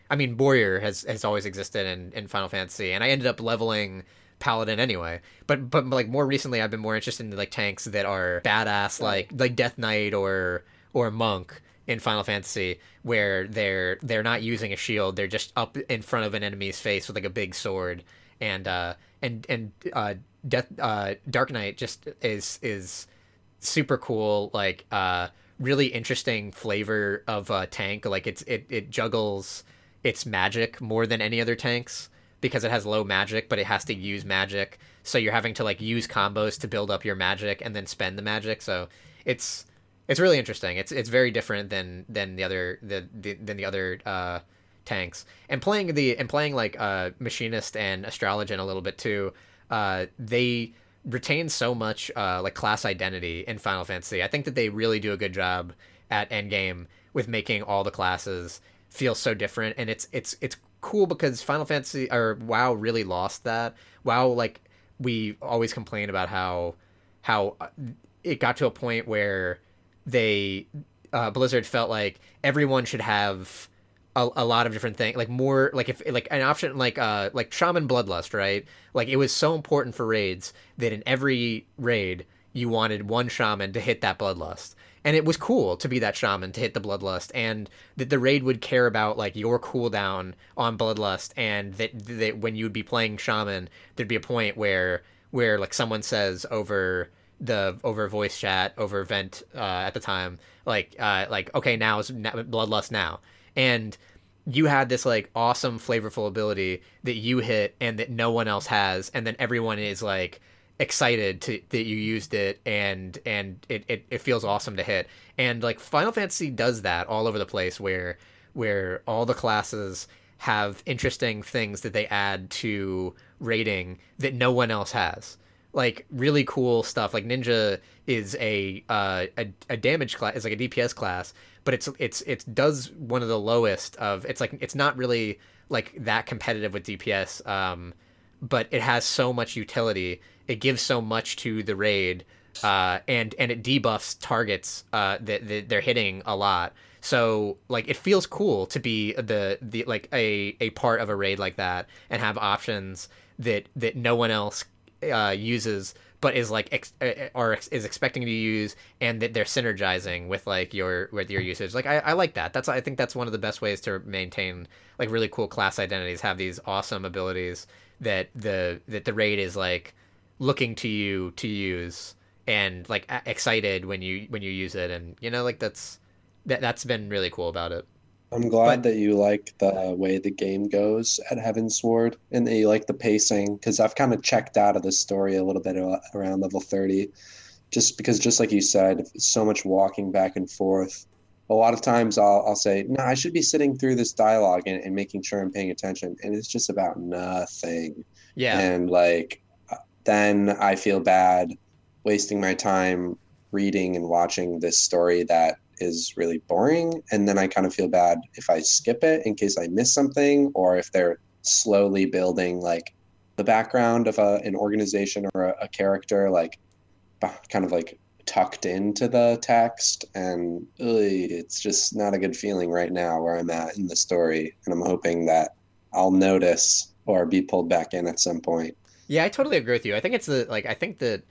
I mean, warrior has has always existed in in Final Fantasy, and I ended up leveling paladin anyway. But but like more recently, I've been more interested in like tanks that are badass, like like Death Knight or or monk in Final Fantasy, where they're they're not using a shield, they're just up in front of an enemy's face with like a big sword, and uh and and uh Death uh Dark Knight just is is super cool, like uh really interesting flavor of a tank. Like it's it it juggles its magic more than any other tanks because it has low magic, but it has to use magic, so you're having to like use combos to build up your magic and then spend the magic. So it's it's really interesting. It's it's very different than than the other the, the than the other uh, tanks. And playing the and playing like uh, Machinist and Astrologian a little bit too. Uh, they retain so much uh, like class identity in Final Fantasy. I think that they really do a good job at Endgame with making all the classes feel so different, and it's it's it's cool because Final Fantasy or WoW really lost that. WoW, like, we always complain about how how it got to a point where they uh, Blizzard felt like everyone should have a, a lot of different things, like more like if like an option like uh like Shaman Bloodlust, right? Like it was so important for raids that in every raid you wanted one shaman to hit that bloodlust. And it was cool to be that shaman to hit the bloodlust, and that the raid would care about like your cooldown on bloodlust, and that, that when you would be playing shaman, there'd be a point where where like someone says over the over voice chat over vent uh, at the time, like uh, like okay, now is bloodlust now, and you had this like awesome flavorful ability that you hit and that no one else has, and then everyone is like excited to that you used it, and and it, it, it feels awesome to hit. And like Final Fantasy does that all over the place, where where all the classes have interesting things that they add to rating that no one else has, like really cool stuff. Like Ninja is a uh, a, a damage class, is like a D P S class, but it's it's it does one of the lowest of, it's like it's not really like that competitive with D P S, um but it has so much utility. It gives so much to the raid, uh, and and it debuffs targets uh, that, that they're hitting a lot. So like it feels cool to be the the like a, a part of a raid like that and have options that that no one else uh, uses, but is like ex- or is expecting to use, and that they're synergizing with like your with your usage. Like I, I like that. That's I think that's one of the best ways to maintain like really cool class identities. Have these awesome abilities that the that the raid is like looking to you to use, and like a- excited when you when you use it, and you know like that's that that's been really cool about it. I'm glad But that you like the way the game goes at Heavensward, and that you like the pacing, because I've kind of checked out of the story a little bit around level thirty, just because, just like you said, it's so much walking back and forth. A lot of times I'll, I'll say, no, I should be sitting through this dialogue and, and making sure I'm paying attention, and it's just about nothing. yeah, And like, then I feel bad wasting my time reading and watching this story that is really boring, and then I kind of feel bad if I skip it in case I miss something, or if they're slowly building like the background of a, an organization or a, a character, like kind of like tucked into the text, and ugh, it's just not a good feeling right now where I'm at in the story, and I'm hoping that I'll notice or be pulled back in at some point. yeah, I totally agree with you. I think it's the like I think that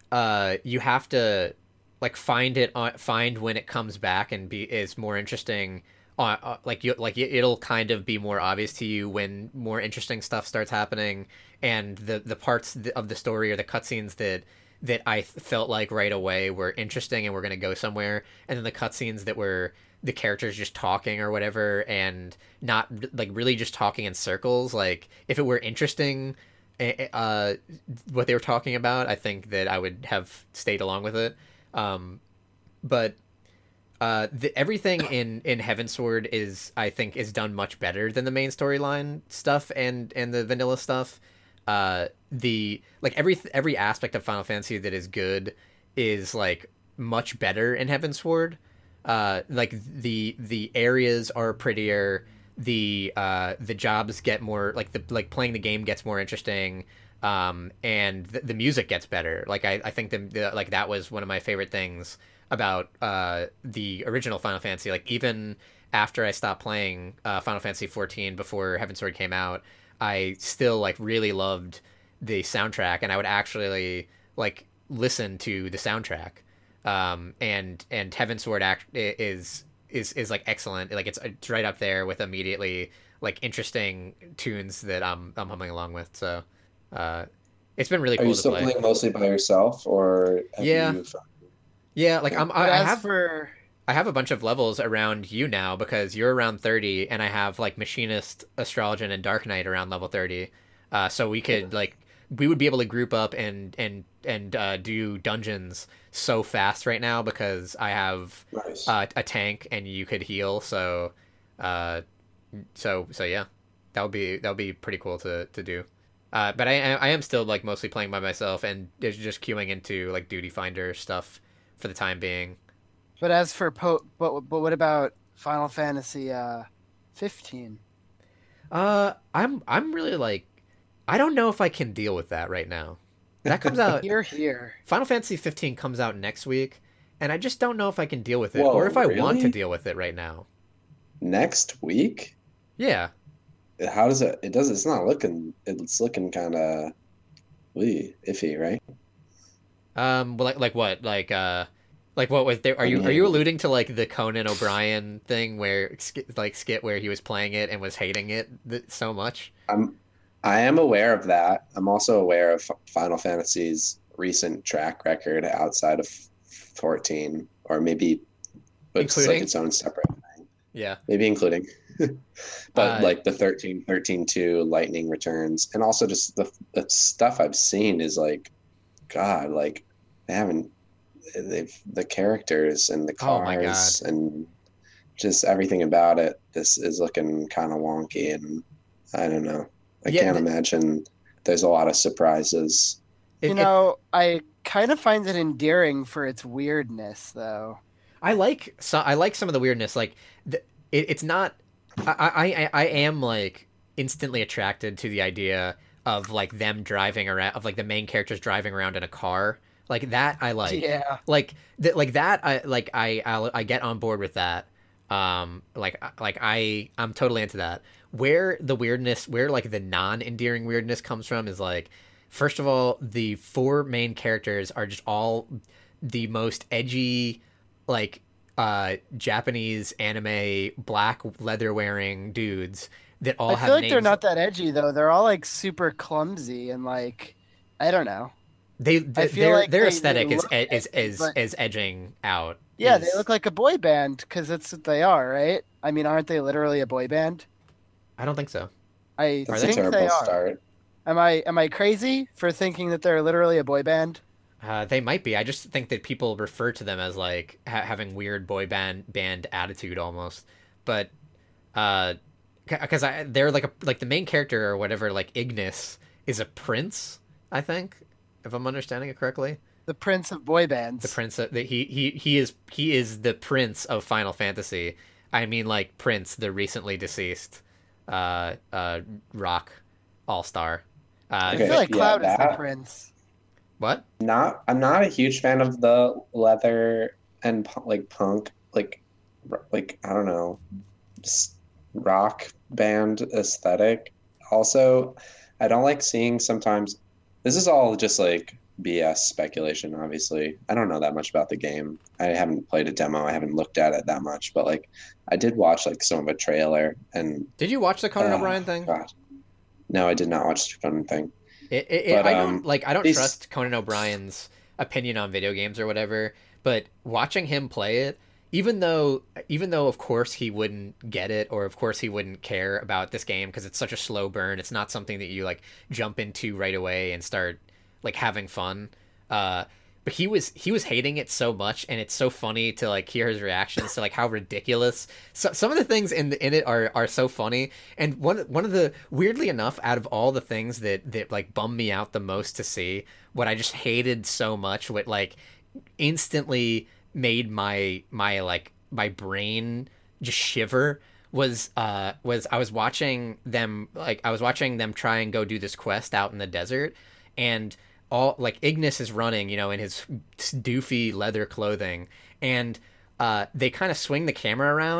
uh you have to like find it on find when it comes back and be is more interesting. Uh, uh, like you like it'll kind of be more obvious to you when more interesting stuff starts happening, and the the parts of the story or the cutscenes that that I felt like right away were interesting and we're gonna go somewhere, and then the cutscenes that were the characters just talking or whatever, and not like really just talking in circles. Like if it were interesting, uh, what they were talking about, I think that I would have stayed along with it. Um, but uh, the, everything in in Heavensward is, I think, is done much better than the main storyline stuff and and the vanilla stuff. Uh, the like every every aspect of Final Fantasy that is good is like much better in Heavensward. Uh, like the the areas are prettier. The uh, the jobs get more like the like playing the game gets more interesting. Um, and the, the music gets better. Like I, I think the, the like that was one of my favorite things about uh, the original Final Fantasy. Like even after I stopped playing uh, Final Fantasy fourteen before Heavensward came out, I still like really loved the soundtrack, and I would actually like listen to the soundtrack. Um, and and Heavensward act is is is like excellent. Like it's it's right up there with immediately like interesting tunes that I'm I'm humming along with. So, uh, it's been really Are cool you to still play. playing mostly by yourself, or have Yeah. you? Yeah, like I'm But I, I as have for I have a bunch of levels around you now because you're around thirty, and I have like Machinist, Astrologian, and Dark Knight around level thirty. Uh, so we could like we would be able to group up and and and uh, do dungeons so fast right now because I have Nice. uh, a tank and you could heal. So, uh, so so yeah, that would be that would be pretty cool to to do. Uh, but I I am still like mostly playing by myself and just queuing into like Duty Finder stuff for the time being. but as for po- but but what about Final Fantasy uh fifteen? Uh, I'm I'm really like, I don't know if I can deal with that right now. That comes out. Here, here. Final Fantasy fifteen comes out next week, and I just don't know if I can deal with it Whoa, or if I want to really? deal with it right now. Next week? Yeah. How does it? It does. It's not looking. It's looking kind of, iffy, right? Um. Well, like like what? Like uh, like what was there? Are I you are you mean- alluding to like the Conan O'Brien thing where Sk- like skit where he was playing it and was hating it th- so much? I'm. I am aware of that. I'm also aware of Final Fantasy's recent track record outside of fourteen, or maybe, but it's like Including? its own separate thing. Yeah. Maybe including. But Uh, like the thirteen, thirteen two Lightning Returns, and also just the, the stuff I've seen is like, God, like they haven't, they've the characters and the Oh my cars and just everything about it. This is looking kind of wonky, and I don't know. I Yeah, can't th- imagine there's a lot of surprises. It, You it- know, I kind of find it endearing for its weirdness, though. I like so I like some of the weirdness. Like the, it, it's not. I, I I I am like instantly attracted to the idea of like them driving around, of like the main characters driving around in a car. Like that I like. Yeah. Like th- like that I like I I'll, I get on board with that. Um like like I I'm totally into that. Where the weirdness, where like the non-endearing weirdness comes from is like, first of all, the four main characters are just all the most edgy, like uh Japanese anime black leather wearing dudes that all I have feel like names. they're not that edgy though. They're all like super clumsy and like I don't know. They, I they feel their like their they- aesthetic they is look is edgy, is but- is edging out. Yeah, is- they look like a boy band because that's what they are, right? I mean, aren't they literally a boy band? I don't think so. I That's they? a think terrible they are. start. Am I am I crazy for thinking that they're literally a boy band? Uh, they might be. I just think that people refer to them as like ha- having weird boy band band attitude almost. But uh, because I they're like a like the main character or whatever, like Ignis is a prince. I think, if I'm understanding it correctly, The prince of boy bands. the prince of, that he he he is he is the prince of Final Fantasy. I mean, like Prince, the recently deceased uh uh rock all star. Uh, I Okay, feel like yeah, Cloud is that- the prince. what? Not, I'm not a huge fan of the leather and pu- like punk, like, r- like I don't know, s- rock band aesthetic. Also, I don't like seeing sometimes. This is all just like B S speculation. Obviously, I don't know that much about the game. I haven't played a demo. I haven't looked at it that much. But like, I did watch like some of a trailer, and Did you watch the Conan oh, O'Brien thing? God. No, I did not watch the Conan thing. It, it, it- But, I um, don't like. I don't these- trust Conan O'Brien's opinion on video games or whatever. But watching him play it, even though, even though of course he wouldn't get it, or of course he wouldn't care about this game because it's such a slow burn. It's not something that you like jump into right away and start like having fun. Uh, but he was he was hating it so much, and it's so funny to like hear his reactions to like how ridiculous. So, some of the things in the, in it are, are so funny, and one one of the weirdly enough, out of all the things that that like bummed me out the most to see, what I just hated so much, what like instantly made my my like my brain just shiver was uh was I was watching them like I was watching them try and go do this quest out in the desert, and all like Ignis is running, you know, in his doofy leather clothing, and uh, they kind of swing the camera around,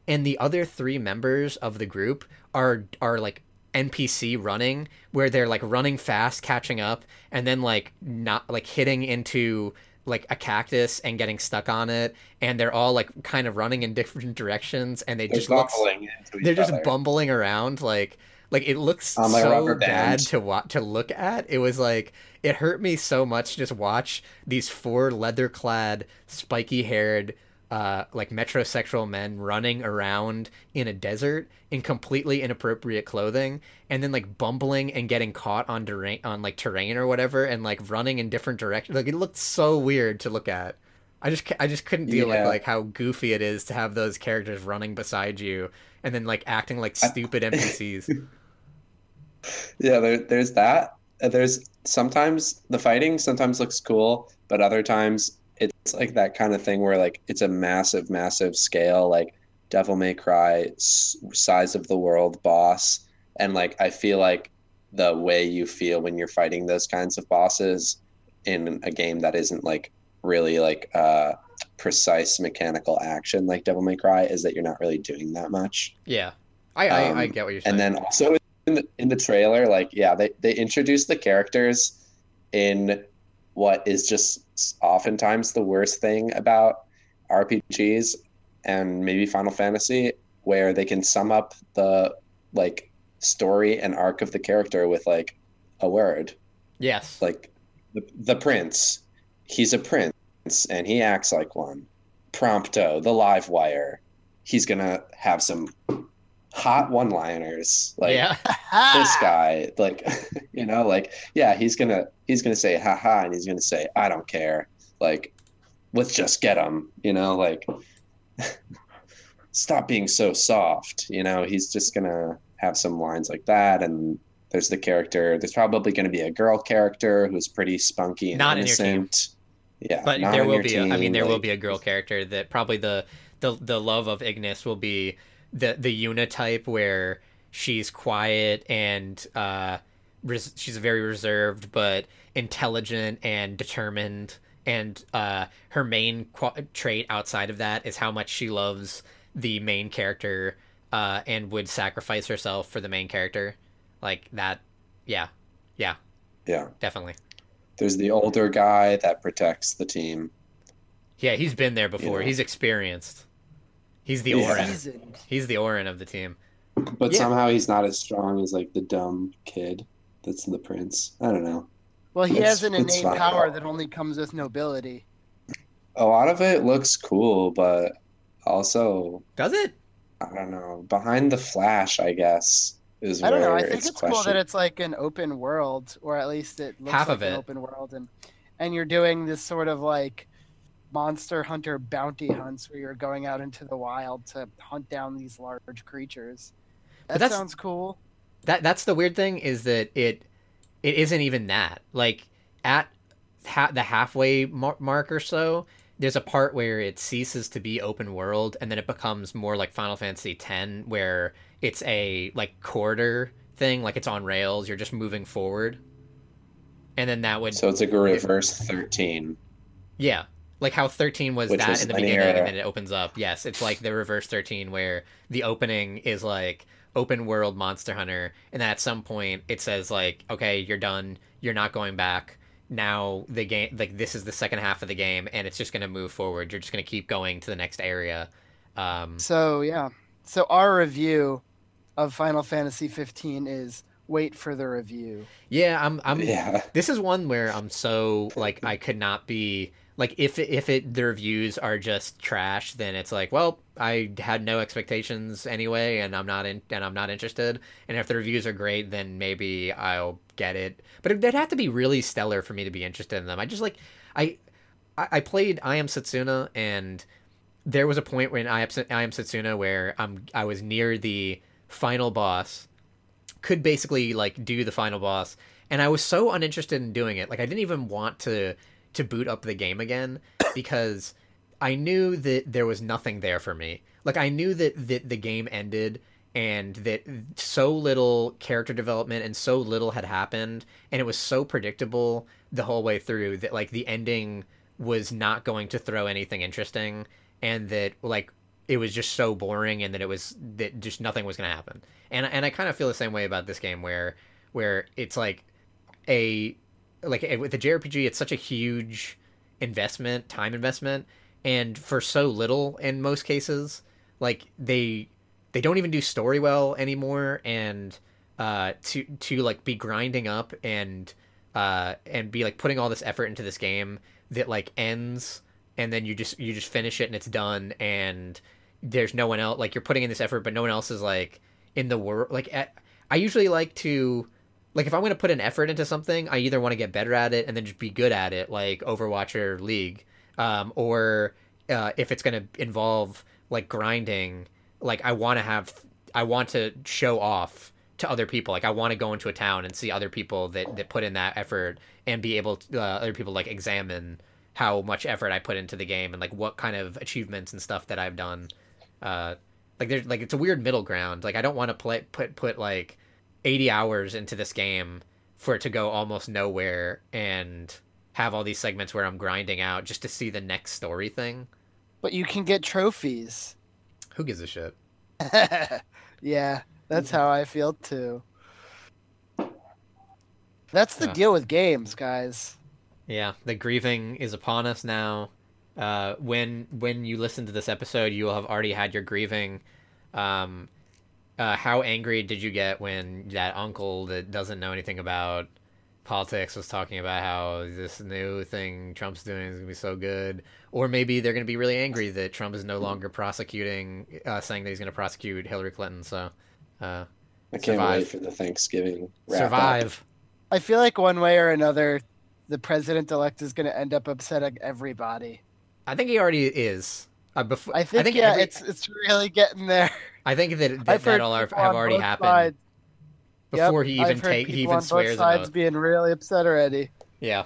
and the other three members of the group are are like N P C running, where they're like running fast, catching up, and then like not like hitting into like a cactus and getting stuck on it, and they're all like kind of running in different directions, and they They're just look bumbling into each they're just other. bumbling around like like it looks On, like, so rubber bad band. to wa- to look at. It was like it hurt me so much to just watch these four leather-clad, spiky-haired, uh, like metrosexual men running around in a desert in completely inappropriate clothing, and then like bumbling and getting caught on terrain, on like terrain or whatever, and like running in different directions. Like it looked so weird to look at. I just I just couldn't deal with Yeah. like how goofy it is to have those characters running beside you and then like acting like I- stupid N P Cs. Yeah, there, there's that. Uh, There's sometimes the fighting sometimes looks cool, but other times it's like that kind of thing where like it's a massive, massive scale, like Devil May Cry, s- size of the world boss, and like I feel like the way you feel when you're fighting those kinds of bosses in a game that isn't like really like uh precise mechanical action like Devil May Cry is that you're not really doing that much. Yeah, I, I I Um, get what you're saying. and then also in the, in the trailer, like, yeah, they, they introduced the characters in what is just oftentimes the worst thing about R P Gs and maybe Final Fantasy, where they can sum up the like story and arc of the character with like a word. Yes. Like the, the prince, he's a prince and he acts like one. Prompto, the live wire, he's gonna have some hot one-liners. Like yeah. this guy, like you know, like yeah, he's gonna he's gonna say haha, and he's gonna say I don't care. Like let's just get him. You know, like stop being so soft. You know, he's just gonna have some lines like that, and there's the character. There's probably going to be a girl character who's pretty spunky and Not in your team. innocent. Yeah, But not there on will your be. A, I mean, team, there will like- be a girl character that probably the the the love of Ignis will be the the Yuna type, where she's quiet and uh, res- she's very reserved but intelligent and determined. And uh, her main qu- trait outside of that is how much she loves the main character uh, and would sacrifice herself for the main character, like that. Yeah, yeah, Yeah. definitely. There's the older guy that protects the team. Yeah, he's been there before. know. He's experienced. He's the Yeah. Orin. Seasoned. He's the Orin of the team. But Yeah. somehow he's not as strong as like the dumb kid that's the prince. I don't know. Well, he It's- has an it's innate fine. power that only comes with nobility. A lot of it looks cool, but also Does it? I don't know. Behind the flash, I guess, is I don't know. where I think it's, it's cool questioned. that it's like an open world, or at least it looks Half like of an it. open world, and and you're doing this sort of like monster hunter bounty hunts where you're going out into the wild to hunt down these large creatures. But That that's- sounds cool. That that's the weird thing is that it it isn't even that. Like at ha- the halfway mar- mark or so, there's a part where it ceases to be open world, and then it becomes more like Final Fantasy X, where it's a like corridor thing, like it's on rails. You're just moving forward, and then that would So it's like a reverse thirteen. yeah, like how thirteen was Which that was in the linear. beginning, and then it opens up. Yes, it's like the reverse thirteen, where the opening is like open world Monster Hunter, and then at some point it says like, okay, you're done. You're not going back. Now the game, like this is the second half of the game, and it's just gonna move forward. You're just gonna keep going to the next area. Um, So yeah. So our review of Final Fantasy fifteen is wait for the review. yeah, I'm. I'm. Yeah. This is one where I'm so like I could not be like if it, if it the reviews are just trash, then it's like, well, I had no expectations anyway, and I'm not in and I'm not interested. And if the reviews are great, then maybe I'll get it. But it, they'd have to be really stellar for me to be interested in them. I just like I I, I played I Am Setsuna, and there was a point when I Am, I Am Setsuna where I'm I was near the final boss, could basically like do the final boss, and I was so uninterested in doing it. Like I didn't even want to to boot up the game again because I knew that there was nothing there for me. Like I knew that, that the game ended and that so little character development and so little had happened, and it was so predictable the whole way through that like the ending was not going to throw anything interesting, and that like it was just so boring and that it was that just nothing was going to happen. And and I kind of feel the same way about this game where where it's like a like with the J R P G, it's such a huge investment, time investment, and for so little in most cases. Like they they don't even do story well anymore, and uh to to like be grinding up and uh and be like putting all this effort into this game that like ends and then you just you just finish it and it's done, and there's no one else, like you're putting in this effort but no one else is like in the world. Like at, I usually like to like if I'm going to put an effort into something, I either want to get better at it and then just be good at it, like Overwatch or League, um or uh if it's going to involve like grinding, like I want to have I want to show off to other people. Like I want to go into a town and see other people that that put in that effort and be able to uh, other people like examine how much effort I put into the game and like what kind of achievements and stuff that I've done. Uh, like there's like it's a weird middle ground. Like I don't want to play put put like eighty hours into this game for it to go almost nowhere and have all these segments where I'm grinding out just to see the next story thing. But you can get trophies. Who gives a shit? Yeah, that's how I feel too. That's the Uh. deal with games, guys. Yeah, the grieving is upon us now. Uh, when when you listen to this episode, you will have already had your grieving. Um, uh, how angry did you get when that uncle that doesn't know anything about politics was talking about how this new thing Trump's doing is going to be so good? Or maybe they're going to be really angry that Trump is no longer prosecuting, uh, saying that he's going to prosecute Hillary Clinton. So, uh, I can't survive. wait for the Thanksgiving wrap up. Survive. I feel like one way or another, the president-elect is going to end up upsetting everybody. I think he already is. Uh, before, I think, I think yeah, every, it's it's really getting there. I think that, that I've heard that'll have people on already both happened sides- before Yep, he I've even heard take he people even on swears both an sides oath. being really upset already. Yeah.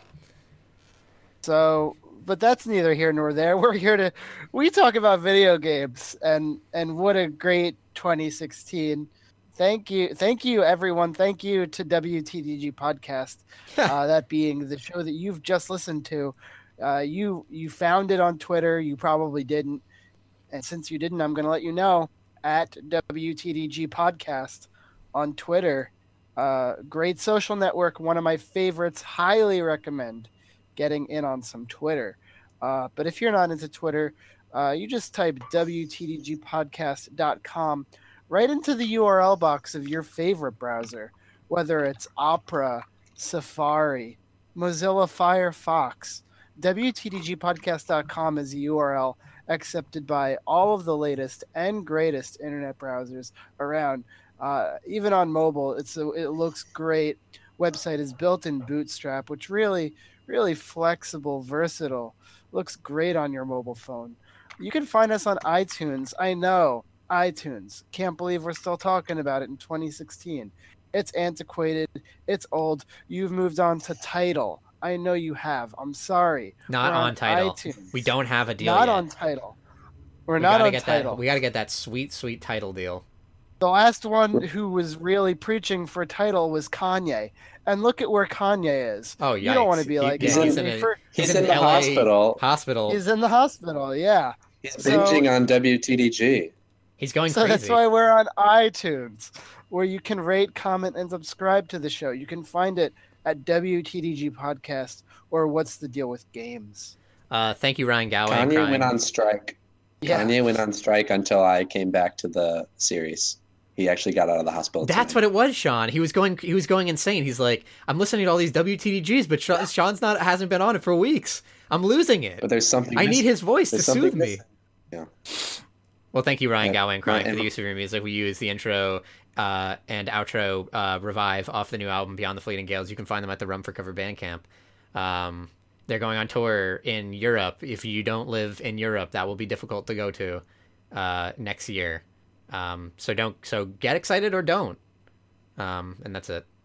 So, but that's neither here nor there. We're here to we talk about video games, and and what a great twenty sixteen. Thank you, thank you, everyone. Thank you to W T D G Podcast, uh, that being the show that you've just listened to. Uh, you you found it on Twitter. You probably didn't, and since you didn't, I'm going to let you know at W T D G Podcast on Twitter. Uh, great social network, one of my favorites. Highly recommend getting in on some Twitter. Uh, but if you're not into Twitter, uh, you just type W T D G podcast dot com right into the U R L box of your favorite browser, whether it's Opera, Safari, Mozilla Firefox. W T D G podcast dot com is a U R L accepted by all of the latest and greatest internet browsers around. Uh, even on mobile, it's a, it looks great. Website is built in Bootstrap, which really, really flexible, versatile. Looks great on your mobile phone. You can find us on iTunes. I know, iTunes. Can't believe we're still talking about it in twenty sixteen. It's antiquated. It's old. You've moved on to Tidal. I know you have. I'm sorry. Not We're on Tidal. iTunes. We don't have a deal Not yet. on Tidal. We're we not gotta on get Tidal. That, we got to get that sweet, sweet title deal. The last one who was really preaching for Tidal was Kanye. And look at where Kanye is. Oh, You don't yikes. want to be He- like yeah, him. he's in I mean, a- for- He's, He's in in the L A hospital. Hospital. he's in the hospital, yeah. He's So- binging on W T D G. He's going So crazy. that's why we're on iTunes, where you can rate, comment, and subscribe to the show. You can find it at W T D G Podcast or What's the Deal with Games. Uh, thank you, Ryan Galway. Kanye crying. went on strike. Yeah. Kanye went on strike until I came back to the series. He actually got out of the hospital. That's what it was, Sean. He was going. He was going insane. He's like, I'm listening to all these W T D Gs, but Sean- Sean's not hasn't been on it for weeks. I'm losing it. But there's something. I need missing. his voice to There's something soothe me. missing. Yeah. Well, thank you, Ryan Yeah. Galway and Crying, No, for the and- use of your music. We use the intro uh, and outro uh, Revive off the new album Beyond the Fleeting Gales. You can find them at the Rum for Cover Bandcamp. Um, they're going on tour in Europe. If you don't live in Europe, that will be difficult to go to uh, next year. Um, so don't. So get excited or don't. Um, and that's it.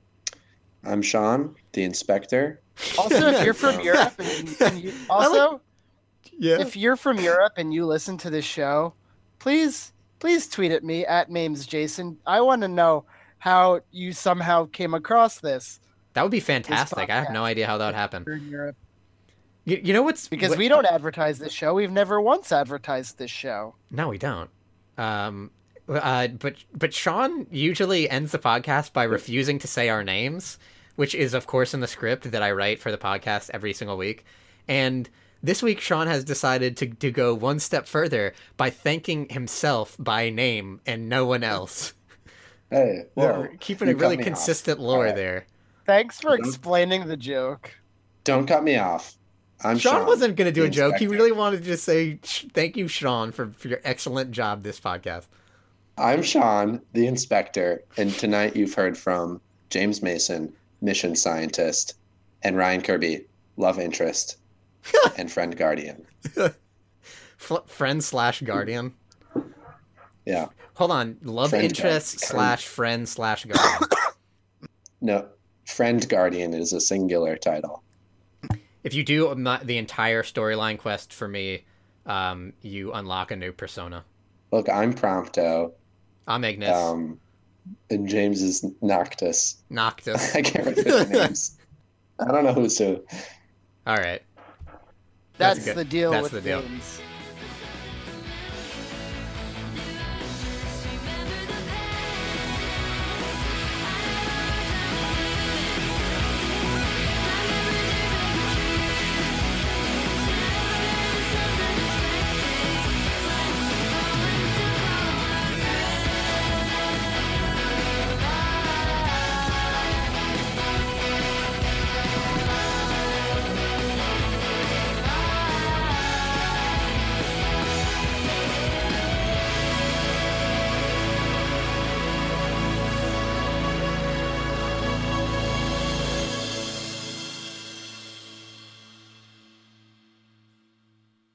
I'm Sean, the inspector. Also, if you're from Europe, and, and you, also Yeah. if you're from Europe and you listen to this show, please please tweet at me at MamesJason. I want to know how you somehow came across this. That would be fantastic. I have no podcast. idea how that would happen. You're in Europe. You, you know what's Because what, we don't advertise this show. We've never once advertised this show. No, we don't. Um, uh, but but Sean usually ends the podcast by refusing to say our names, which is of course in the script that I write for the podcast every single week. And this week, Sean has decided to to go one step further by thanking himself by name and no one else. Hey, whoa, We're keeping you a really cut me off. consistent lore Alright. there. Thanks for Don't- explaining the joke. Don't cut me off. I'm Sean, Sean wasn't going to do the a joke. He inspector. really wanted to just say "Sh- thank you, Sean, for, for your excellent job this podcast. I'm Sean, the inspector, and tonight you've heard from James Mason, mission scientist, and Ryan Kirby, love interest, and friend guardian. F- friend slash guardian. Yeah. Hold on. Love Friend interest guard- slash friend slash guardian. No, friend guardian is a singular title. If you do not the entire storyline quest for me, um, you unlock a new persona. Look, I'm Prompto, I'm Ignis. um, and James is Noctis. Noctis. I can't remember the names. I don't know who's who. All right. That's, good. the deal That's with the deal. names.